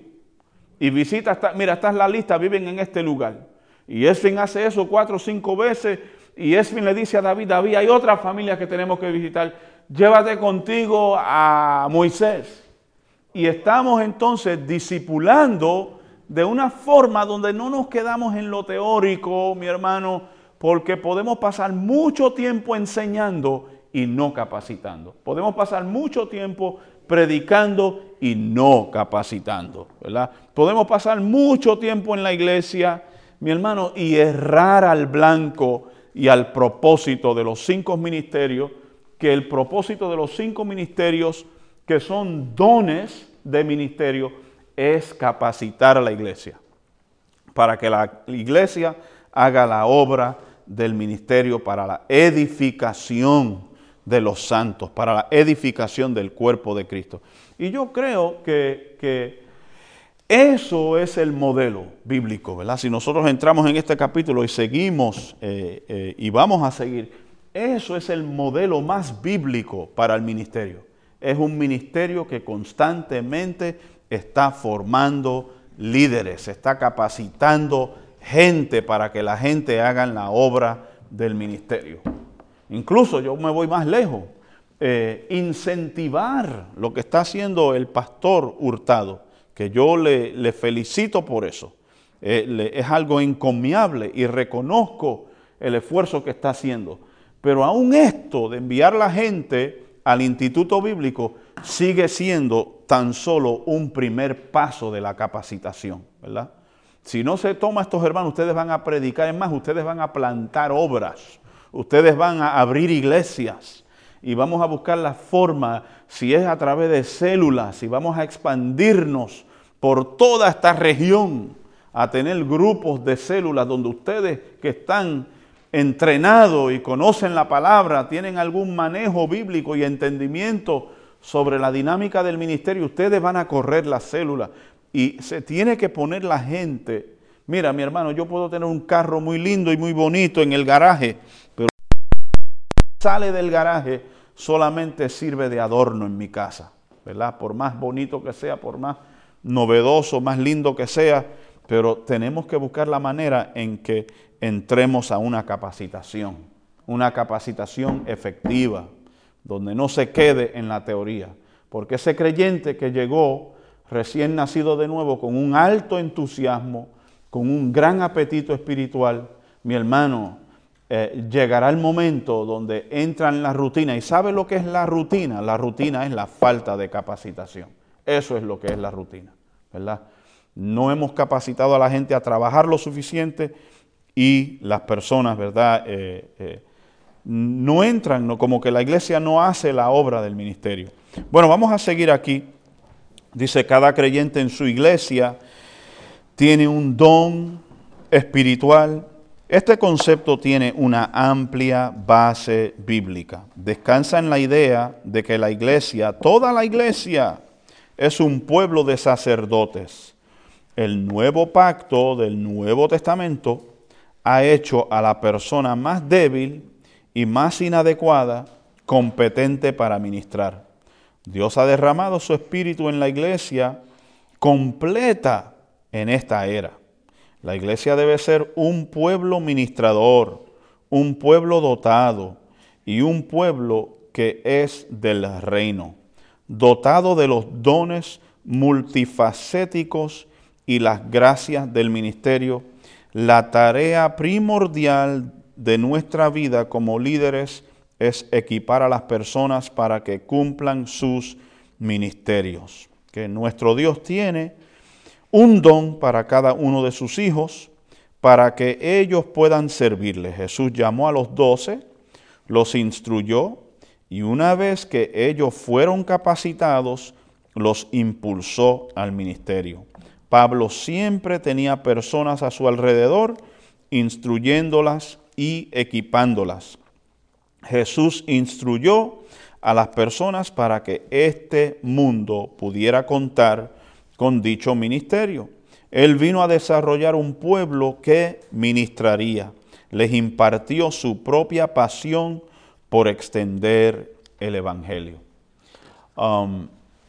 Y visita, hasta, mira, esta es la lista, viven en este lugar. Y Esvin hace eso cuatro o cinco veces, y Esvin le dice a David, David, hay otras familias que tenemos que visitar, llévate contigo a Moisés. Y estamos entonces discipulando de una forma donde no nos quedamos en lo teórico, mi hermano, porque podemos pasar mucho tiempo enseñando y no capacitando. Podemos pasar mucho tiempo predicando y no capacitando, ¿verdad? Podemos pasar mucho tiempo en la iglesia, mi hermano, y errar al blanco y al propósito de los cinco ministerios, que el propósito de los cinco ministerios, que son dones de ministerio, es capacitar a la iglesia, para que la iglesia haga la obra del ministerio para la edificación de los santos, para la edificación del cuerpo de Cristo. Y yo creo que, que eso es el modelo bíblico, ¿verdad? Si nosotros entramos en este capítulo y seguimos, eh, eh, y vamos a seguir, Eso es el modelo más bíblico para el ministerio. Es un ministerio que constantemente está formando líderes, está capacitando gente para que la gente haga la obra del ministerio. Incluso yo me voy más lejos, eh, incentivar lo que está haciendo el pastor Hurtado, que yo le, le felicito por eso. Eh, le, es algo encomiable y reconozco el esfuerzo que está haciendo. Pero aún esto de enviar la gente al Instituto Bíblico sigue siendo tan solo un primer paso de la capacitación, ¿verdad? Si no se toma estos hermanos, ustedes van a predicar, es más, ustedes van a plantar obras, ustedes van a abrir iglesias y vamos a buscar la forma, si es a través de células, si vamos a expandirnos por toda esta región, a tener grupos de células donde ustedes que están entrenados y conocen la palabra, tienen algún manejo bíblico y entendimiento sobre la dinámica del ministerio, ustedes van a correr las células y se tiene que poner la gente. Mira, mi hermano, yo puedo tener un carro muy lindo y muy bonito en el garaje, pero sale del garaje solamente sirve de adorno en mi casa, ¿verdad? Por más bonito que sea, por más novedoso, más lindo que sea, pero tenemos que buscar la manera en que entremos a una capacitación, una capacitación efectiva, donde no se quede en la teoría. Porque ese creyente que llegó recién nacido de nuevo con un alto entusiasmo, con un gran apetito espiritual, mi hermano, eh, llegará el momento donde entra en la rutina. ¿Y sabe lo que es la rutina? La rutina es la falta de capacitación. Eso es lo que es la rutina, ¿verdad? No hemos capacitado a la gente a trabajar lo suficiente y las personas, ¿verdad?, eh, eh, no entran, no, como que la iglesia no hace la obra del ministerio. Bueno, vamos a seguir aquí. Dice, cada creyente en su iglesia tiene un don espiritual. Este concepto tiene una amplia base bíblica. Descansa en la idea de que la iglesia, toda la iglesia, es un pueblo de sacerdotes. El nuevo pacto del Nuevo Testamento ha hecho a la persona más débil y más inadecuada competente para ministrar. Dios ha derramado su espíritu en la iglesia completa en esta era. La iglesia debe ser un pueblo ministrador, un pueblo dotado y un pueblo que es del reino, dotado de los dones multifacéticos y las gracias del ministerio. La tarea primordial de nuestra vida como líderes es equipar a las personas para que cumplan sus ministerios. Que nuestro Dios tiene un don para cada uno de sus hijos para que ellos puedan servirle. Jesús llamó a los doce, los instruyó y una vez que ellos fueron capacitados, los impulsó al ministerio. Pablo siempre tenía personas a su alrededor, instruyéndolas y equipándolas. Jesús instruyó a las personas para que este mundo pudiera contar con dicho ministerio. Él vino a desarrollar un pueblo que ministraría. Les impartió su propia pasión por extender el evangelio. Um,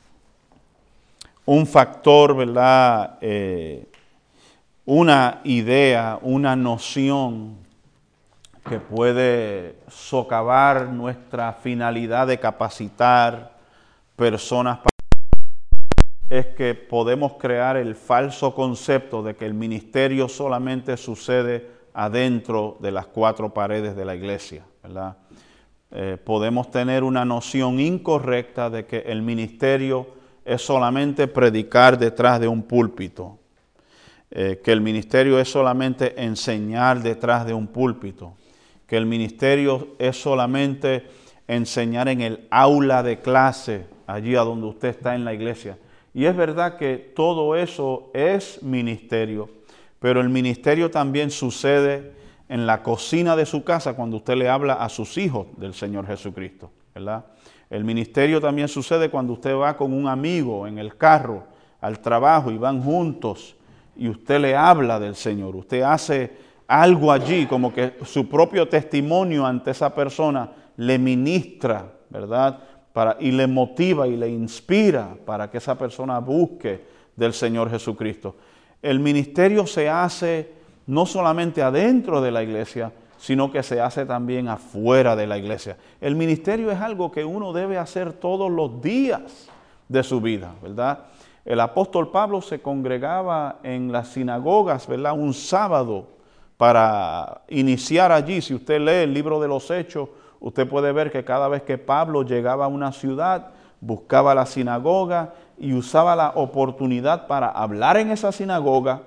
un factor, ¿verdad? Eh, una idea, una noción que puede socavar nuestra finalidad de capacitar personas para es que podemos crear el falso concepto de que el ministerio solamente sucede adentro de las cuatro paredes de la iglesia, ¿verdad? Eh, podemos tener una noción incorrecta de que el ministerio es solamente predicar detrás de un púlpito, eh, que el ministerio es solamente enseñar detrás de un púlpito, que el ministerio es solamente enseñar en el aula de clase, allí a donde usted está en la iglesia. Y es verdad que todo eso es ministerio, pero el ministerio también sucede en la cocina de su casa cuando usted le habla a sus hijos del Señor Jesucristo, ¿verdad? El ministerio también sucede cuando usted va con un amigo en el carro al trabajo y van juntos y usted le habla del Señor. Usted hace algo allí, como que su propio testimonio ante esa persona le ministra, ¿verdad? Para, y le motiva y le inspira para que esa persona busque del Señor Jesucristo. El ministerio se hace no solamente adentro de la iglesia, sino que se hace también afuera de la iglesia. El ministerio es algo que uno debe hacer todos los días de su vida, ¿verdad? El apóstol Pablo se congregaba en las sinagogas, ¿verdad? Un sábado para iniciar allí. Si usted lee el libro de los Hechos, usted puede ver que cada vez que Pablo llegaba a una ciudad, buscaba la sinagoga y usaba la oportunidad para hablar en esa sinagoga,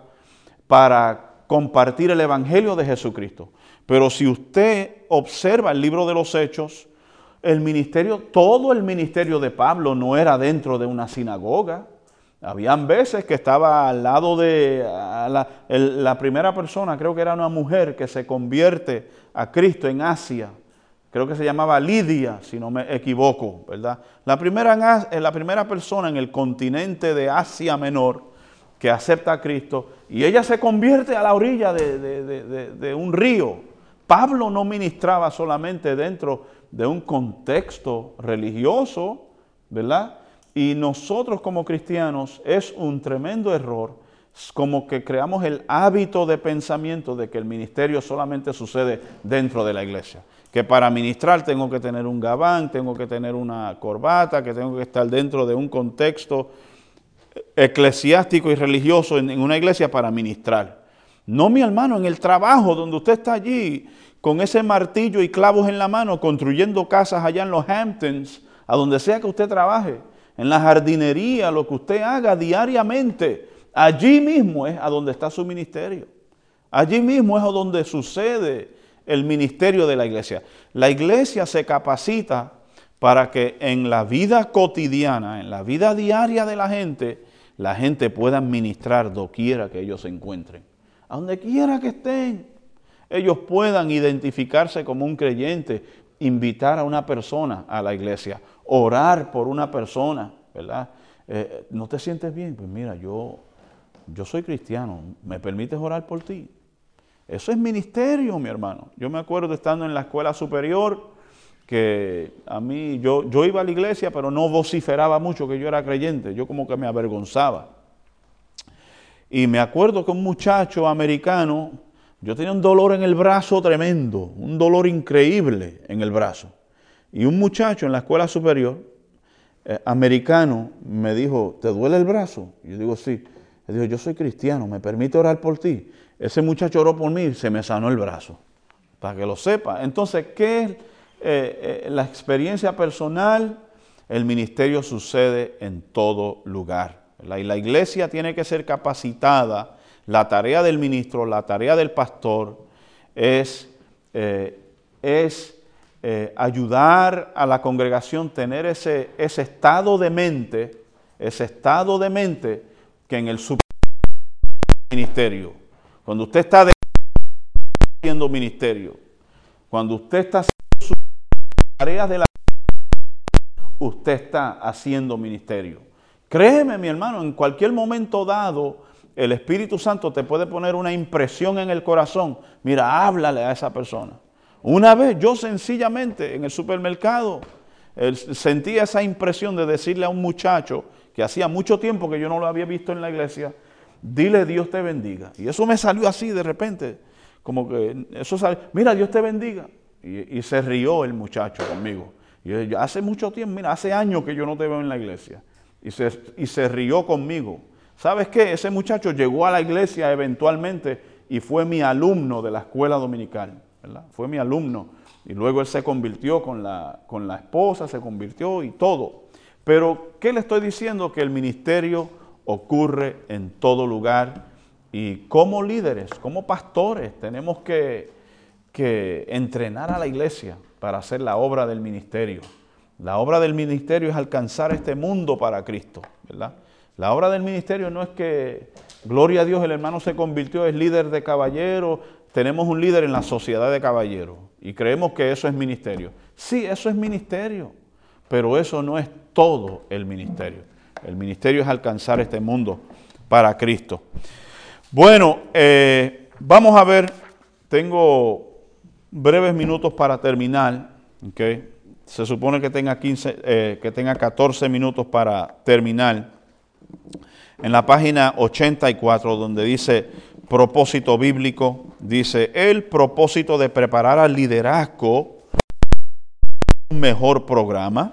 para compartir el evangelio de Jesucristo. Pero si usted observa el libro de los Hechos, el ministerio, todo el ministerio de Pablo no era dentro de una sinagoga. Habían veces que estaba al lado de la, el, la primera persona, creo que era una mujer que se convierte a Cristo en Asia. Creo que se llamaba Lidia, si no me equivoco, ¿verdad? La primera, la primera persona en el continente de Asia Menor que acepta a Cristo, y ella se convierte a la orilla de, de, de, de, de un río. Pablo no ministraba solamente dentro de un contexto religioso, ¿verdad? Y nosotros como cristianos es un tremendo error, como que creamos el hábito de pensamiento de que el ministerio solamente sucede dentro de la iglesia. Que para ministrar tengo que tener un gabán, tengo que tener una corbata, que tengo que estar dentro de un contexto eclesiástico y religioso en, en una iglesia para ministrar. No, mi hermano, en el trabajo donde usted está allí con ese martillo y clavos en la mano construyendo casas allá en los Hamptons, a donde sea que usted trabaje, en la jardinería, lo que usted haga diariamente, allí mismo es a donde está su ministerio. Allí mismo es a donde sucede el ministerio de la iglesia. La iglesia se capacita para que en la vida cotidiana, en la vida diaria de la gente, la gente pueda ministrar doquiera que ellos se encuentren. A donde quiera que estén, ellos puedan identificarse como un creyente, invitar a una persona a la iglesia, orar por una persona, ¿verdad? Eh, ¿No te sientes bien? Pues mira, yo, yo soy cristiano, ¿me permites orar por ti? Eso es ministerio, mi hermano. Yo me acuerdo estando en la escuela superior, que a mí, yo, yo iba a la iglesia, pero no vociferaba mucho que yo era creyente, yo como que me avergonzaba. Y me acuerdo que un muchacho americano, yo tenía un dolor en el brazo tremendo, un dolor increíble en el brazo. Y un muchacho en la escuela superior, eh, americano, me dijo, ¿te duele el brazo? Y yo digo, sí. Él dijo, yo soy cristiano, ¿me permite orar por ti? Ese muchacho oró por mí y se me sanó el brazo, para que lo sepa. Entonces, ¿qué es eh, eh, la experiencia personal? El ministerio sucede en todo lugar, ¿verdad? Y la iglesia tiene que ser capacitada. La tarea del ministro, la tarea del pastor es, eh, es eh, ayudar a la congregación a tener ese, ese estado de mente, ese estado de mente que en el ministerio. Cuando usted está haciendo ministerio, cuando usted está haciendo sus tareas de la usted está haciendo ministerio. Créeme, mi hermano, en cualquier momento dado, el Espíritu Santo te puede poner una impresión en el corazón. Mira, háblale a esa persona. Una vez yo sencillamente en el supermercado eh, sentí esa impresión de decirle a un muchacho que hacía mucho tiempo que yo no lo había visto en la iglesia, dile Dios te bendiga. Y eso me salió así de repente, como que eso salió, mira, Dios te bendiga. Y, y se rió el muchacho conmigo. Y yo, hace mucho tiempo, mira, hace años que yo no te veo en la iglesia. Y se, y se rió conmigo. ¿Sabes qué? Ese muchacho llegó a la iglesia eventualmente y fue mi alumno de la escuela dominical, ¿verdad? Fue mi alumno. Y luego él se convirtió con la, con la esposa, se convirtió y todo. Pero, ¿qué le estoy diciendo? Que el ministerio ocurre en todo lugar y como líderes, como pastores, tenemos que, que entrenar a la iglesia para hacer la obra del ministerio. La obra del ministerio es alcanzar este mundo para Cristo, ¿verdad? La obra del ministerio no es que, gloria a Dios, el hermano se convirtió, es líder de caballeros, tenemos un líder en la sociedad de caballeros y creemos que eso es ministerio. Sí, eso es ministerio, pero eso no es todo el ministerio. El ministerio es alcanzar este mundo para Cristo. Bueno, eh, vamos a ver tengo breves minutos para terminar. ¿Okay? Se supone que tenga, quince, eh, que tenga catorce minutos para terminar. En la página ochenta y cuatro, donde dice propósito bíblico, dice el propósito de preparar al liderazgo un mejor programa.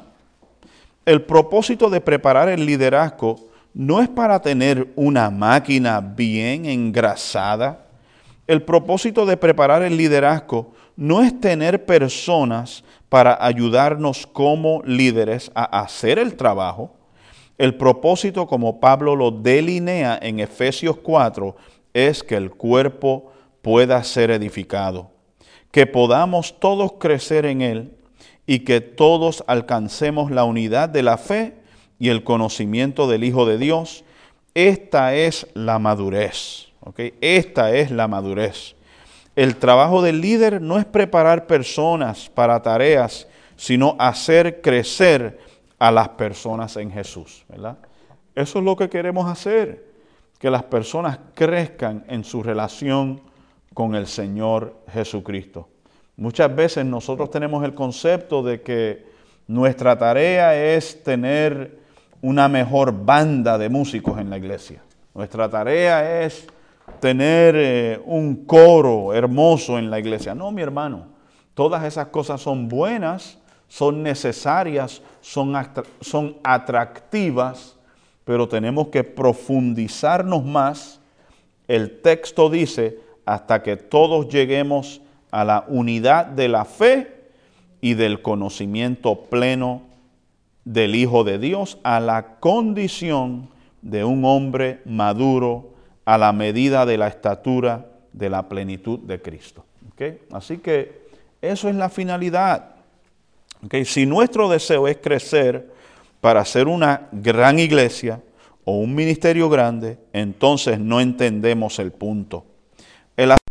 El propósito de preparar el liderazgo no es para tener una máquina bien engrasada. El propósito de preparar el liderazgo no es tener personas para ayudarnos como líderes a hacer el trabajo. El propósito, como Pablo lo delinea en Efesios cuatro, es que el cuerpo pueda ser edificado, que podamos todos crecer en él y que todos alcancemos la unidad de la fe y el conocimiento del Hijo de Dios. Esta es la madurez, ¿ok? Esta es la madurez. El trabajo del líder no es preparar personas para tareas, sino hacer crecer a las personas en Jesús, ¿verdad? Eso es lo que queremos hacer, que las personas crezcan en su relación con el Señor Jesucristo. Muchas veces nosotros tenemos el concepto de que nuestra tarea es tener una mejor banda de músicos en la iglesia. Nuestra tarea es tener eh, un coro hermoso en la iglesia. No, mi hermano, todas esas cosas son buenas, son necesarias, son, son atractivas, pero tenemos que profundizarnos más. El texto dice, hasta que todos lleguemos a la unidad de la fe y del conocimiento pleno del Hijo de Dios, a la condición de un hombre maduro, a la medida de la estatura de la plenitud de Cristo. ¿Okay? Así que eso es la finalidad. ¿Okay? Si nuestro deseo es crecer para ser una gran iglesia o un ministerio grande, entonces no entendemos el punto. El hacer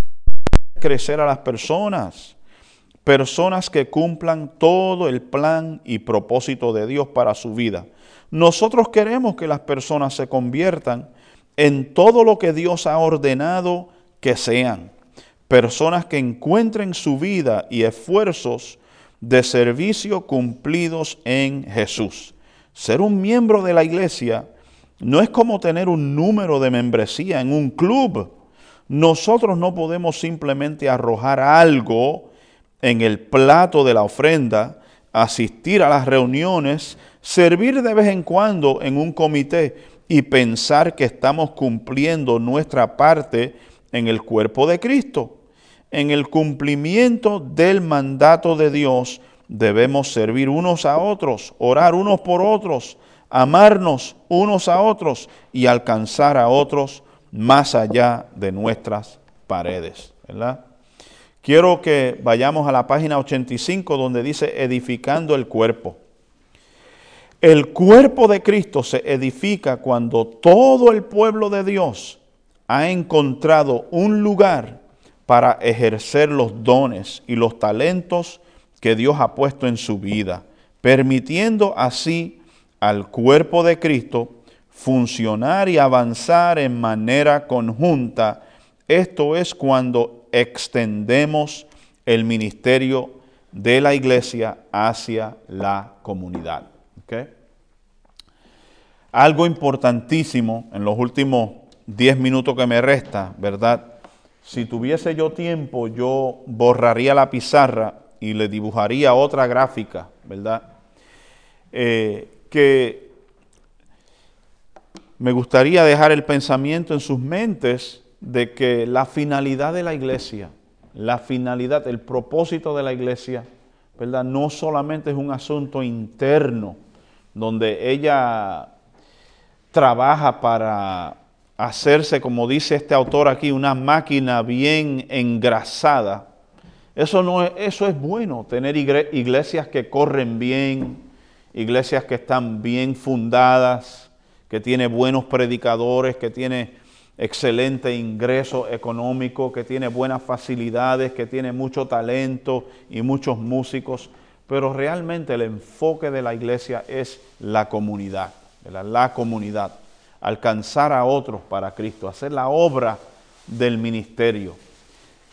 crecer a las personas, personas que cumplan todo el plan y propósito de Dios para su vida. Nosotros queremos que las personas se conviertan en todo lo que Dios ha ordenado que sean. Personas que encuentren su vida y esfuerzos de servicio cumplidos en Jesús. Ser un miembro de la iglesia no es como tener un número de membresía en un club. Nosotros no podemos simplemente arrojar algo en el plato de la ofrenda, asistir a las reuniones, servir de vez en cuando en un comité y pensar que estamos cumpliendo nuestra parte en el cuerpo de Cristo. En el cumplimiento del mandato de Dios debemos servir unos a otros, orar unos por otros, amarnos unos a otros y alcanzar a otros más allá de nuestras paredes, ¿verdad? Quiero que vayamos a la página ochenta y cinco donde dice edificando el cuerpo. El cuerpo de Cristo se edifica cuando todo el pueblo de Dios ha encontrado un lugar para ejercer los dones y los talentos que Dios ha puesto en su vida, permitiendo así al cuerpo de Cristo funcionar y avanzar en manera conjunta. Esto es cuando extendemos el ministerio de la iglesia hacia la comunidad. ¿Okay? Algo importantísimo en los últimos diez minutos que me resta, ¿verdad? Si tuviese yo tiempo, yo borraría la pizarra y le dibujaría otra gráfica, ¿verdad? Eh, que me gustaría dejar el pensamiento en sus mentes de que la finalidad de la iglesia, la finalidad, el propósito de la iglesia, ¿verdad? No solamente es un asunto interno, donde ella trabaja para hacerse, como dice este autor aquí, una máquina bien engrasada. Eso, no es, eso es bueno, tener iglesias que corren bien, iglesias que están bien fundadas, que tienen buenos predicadores, que tienen excelente ingreso económico, que tiene buenas facilidades, que tiene mucho talento y muchos músicos, pero realmente el enfoque de la iglesia es la comunidad, ¿verdad? La comunidad, alcanzar a otros para Cristo, hacer la obra del ministerio.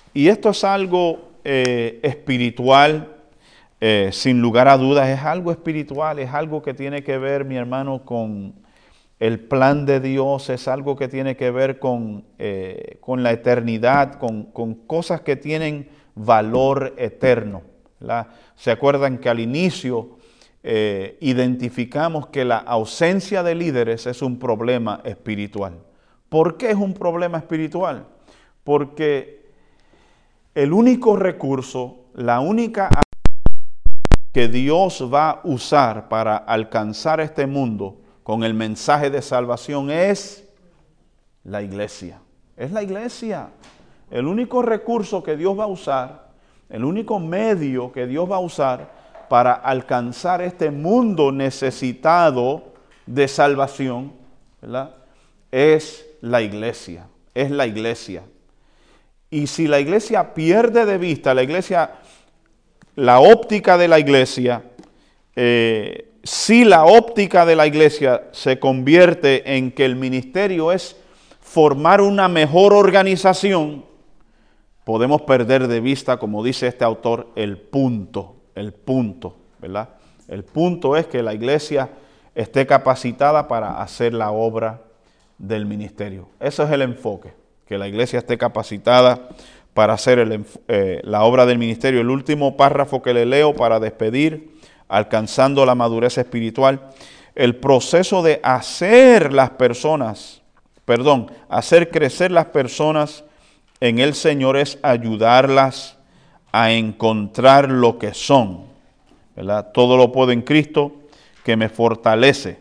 Y esto es algo eh, espiritual, eh, sin lugar a dudas, es algo espiritual, es algo que tiene que ver, mi hermano, con el plan de Dios, es algo que tiene que ver con, eh, con la eternidad, con, con cosas que tienen valor eterno, ¿verdad? ¿Se acuerdan que al inicio eh, identificamos que la ausencia de líderes es un problema espiritual? ¿Por qué es un problema espiritual? Porque el único recurso, la única que Dios va a usar para alcanzar este mundo con el mensaje de salvación es la iglesia. Es la iglesia. El único recurso que Dios va a usar, el único medio que Dios va a usar para alcanzar este mundo necesitado de salvación, ¿verdad?, es la iglesia. Es la iglesia. Y si la iglesia pierde de vista, la iglesia, la óptica de la iglesia, eh, si la óptica de la iglesia se convierte en que el ministerio es formar una mejor organización, podemos perder de vista, como dice este autor, el punto, el punto, ¿verdad? El punto es que la iglesia esté capacitada para hacer la obra del ministerio. Ese es el enfoque, que la iglesia esté capacitada para hacer el, eh, la obra del ministerio. El último párrafo que le leo para despedir, alcanzando la madurez espiritual, el proceso de hacer las personas, perdón, hacer crecer las personas en el Señor es ayudarlas a encontrar lo que son, ¿verdad? Todo lo puedo en Cristo que me fortalece.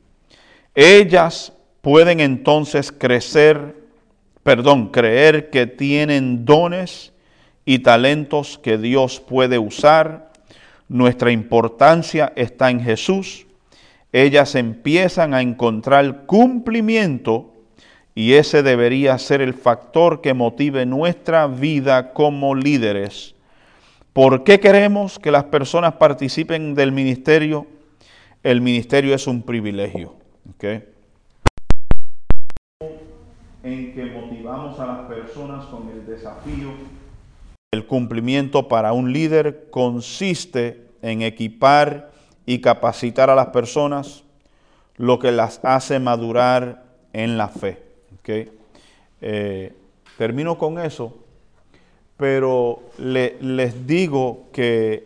Ellas pueden entonces crecer, perdón, creer que tienen dones y talentos que Dios puede usar. Nuestra importancia está en Jesús. Ellas empiezan a encontrar cumplimiento y ese debería ser el factor que motive nuestra vida como líderes. ¿Por qué queremos que las personas participen del ministerio? El ministerio es un privilegio, ¿okay? En que motivamos a las personas con el desafío. El cumplimiento para un líder consiste en equipar y capacitar a las personas, lo que las hace madurar en la fe. ¿Okay? Eh, termino con eso, pero le, les digo que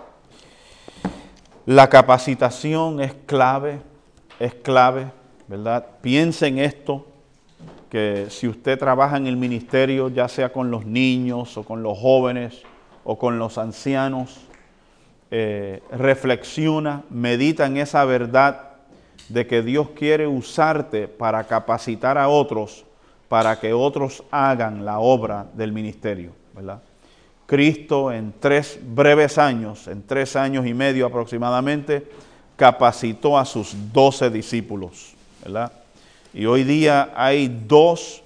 la capacitación es clave, es clave, ¿verdad? Piensen esto, que si usted trabaja en el ministerio, ya sea con los niños o con los jóvenes o con los ancianos, eh, reflexiona, medita en esa verdad de que Dios quiere usarte para capacitar a otros, para que otros hagan la obra del ministerio, ¿verdad? Cristo en tres breves años, en tres años y medio aproximadamente, capacitó a sus doce discípulos, ¿verdad? Y hoy día hay dos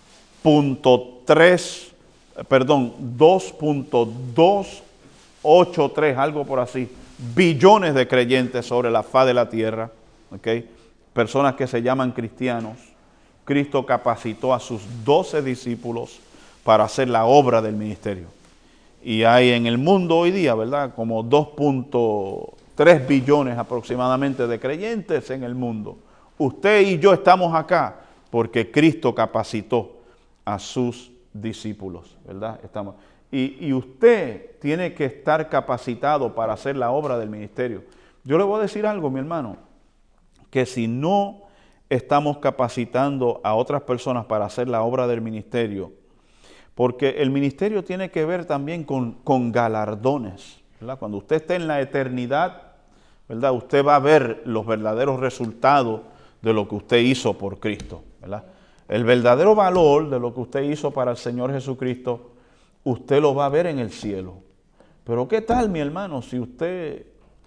punto tres, perdón, dos punto doscientos ochenta y tres, algo por así, billones de creyentes sobre la faz de la tierra, ¿okay? Personas que se llaman cristianos. Cristo capacitó a sus doce discípulos para hacer la obra del ministerio. Y hay en el mundo hoy día, ¿verdad?, como dos punto tres billones aproximadamente de creyentes en el mundo. Usted y yo estamos acá porque Cristo capacitó a sus discípulos, ¿verdad? Estamos. Y, y usted tiene que estar capacitado para hacer la obra del ministerio. Yo le voy a decir algo, mi hermano, que si no estamos capacitando a otras personas para hacer la obra del ministerio, porque el ministerio tiene que ver también con, con galardones, ¿verdad? Cuando usted esté en la eternidad, ¿verdad?, usted va a ver los verdaderos resultados de lo que usted hizo por Cristo, ¿verdad? El verdadero valor de lo que usted hizo para el Señor Jesucristo, usted lo va a ver en el cielo. Pero ¿qué tal, mi hermano, si usted,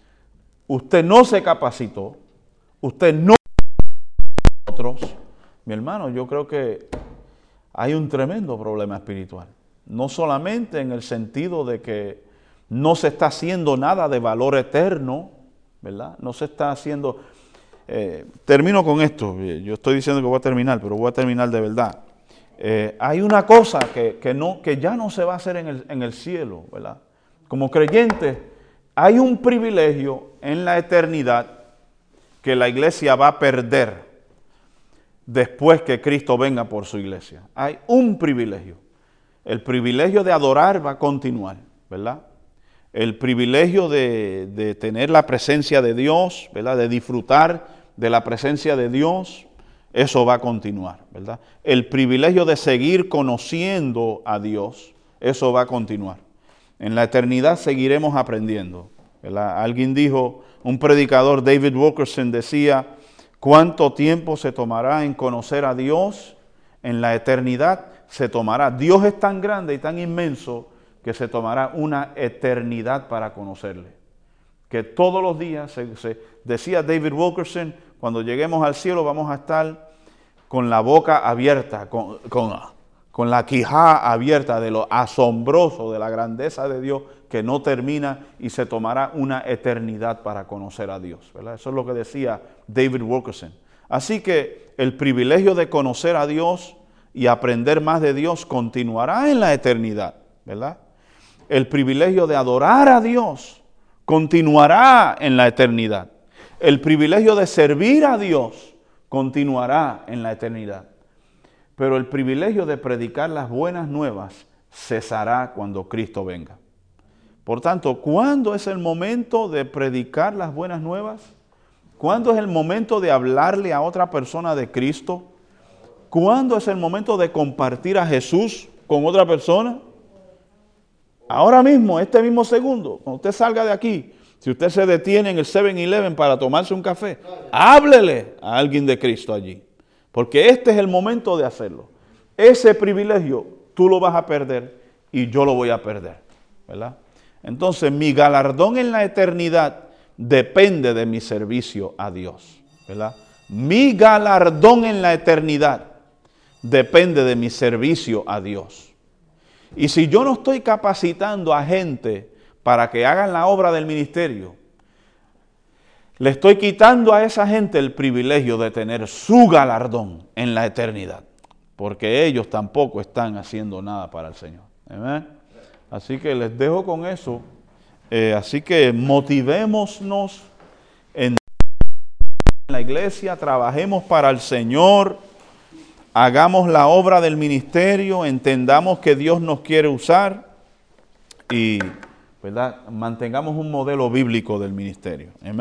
usted no se capacitó, usted no otros? Mi hermano, yo creo que hay un tremendo problema espiritual. No solamente en el sentido de que no se está haciendo nada de valor eterno, ¿verdad? No se está haciendo... Eh, termino con esto. Yo estoy diciendo que voy a terminar, pero voy a terminar de verdad. Eh, hay una cosa que, que, no, que ya no se va a hacer en el, en el cielo, ¿verdad? Como creyentes, hay un privilegio en la eternidad que la iglesia va a perder después que Cristo venga por su iglesia. Hay un privilegio. El privilegio de adorar va a continuar, ¿verdad? El privilegio de, de tener la presencia de Dios, ¿verdad? De disfrutar de la presencia de Dios, eso va a continuar, ¿verdad? El privilegio de seguir conociendo a Dios, eso va a continuar. En la eternidad seguiremos aprendiendo, ¿verdad? Alguien dijo, un predicador, David Wilkerson, decía, ¿cuánto tiempo se tomará en conocer a Dios? En la eternidad se tomará. Dios es tan grande y tan inmenso que se tomará una eternidad para conocerle. Que todos los días, se, se, decía David Wilkerson, cuando lleguemos al cielo vamos a estar con la boca abierta, con, con, con la quijada abierta de lo asombroso, de la grandeza de Dios que no termina y se tomará una eternidad para conocer a Dios, ¿verdad? Eso es lo que decía David Wilkerson. Así que el privilegio de conocer a Dios y aprender más de Dios continuará en la eternidad, ¿verdad? El privilegio de adorar a Dios continuará en la eternidad. El privilegio de servir a Dios continuará en la eternidad. Pero el privilegio de predicar las buenas nuevas cesará cuando Cristo venga. Por tanto, ¿cuándo es el momento de predicar las buenas nuevas? ¿Cuándo es el momento de hablarle a otra persona de Cristo? ¿Cuándo es el momento de compartir a Jesús con otra persona? Ahora mismo, este mismo segundo, cuando usted salga de aquí, si usted se detiene en el seven eleven para tomarse un café, háblele a alguien de Cristo allí. Porque este es el momento de hacerlo. Ese privilegio tú lo vas a perder y yo lo voy a perder, ¿verdad? Entonces, mi galardón en la eternidad depende de mi servicio a Dios, ¿verdad? Mi galardón en la eternidad depende de mi servicio a Dios. Y si yo no estoy capacitando a gente para que hagan la obra del ministerio, le estoy quitando a esa gente el privilegio de tener su galardón en la eternidad, porque ellos tampoco están haciendo nada para el Señor. ¿Amén? Así que les dejo con eso. Eh, así que motivémonos en la iglesia, trabajemos para el Señor, hagamos la obra del ministerio, entendamos que Dios nos quiere usar y, ¿verdad?, mantengamos un modelo bíblico del ministerio. Amén.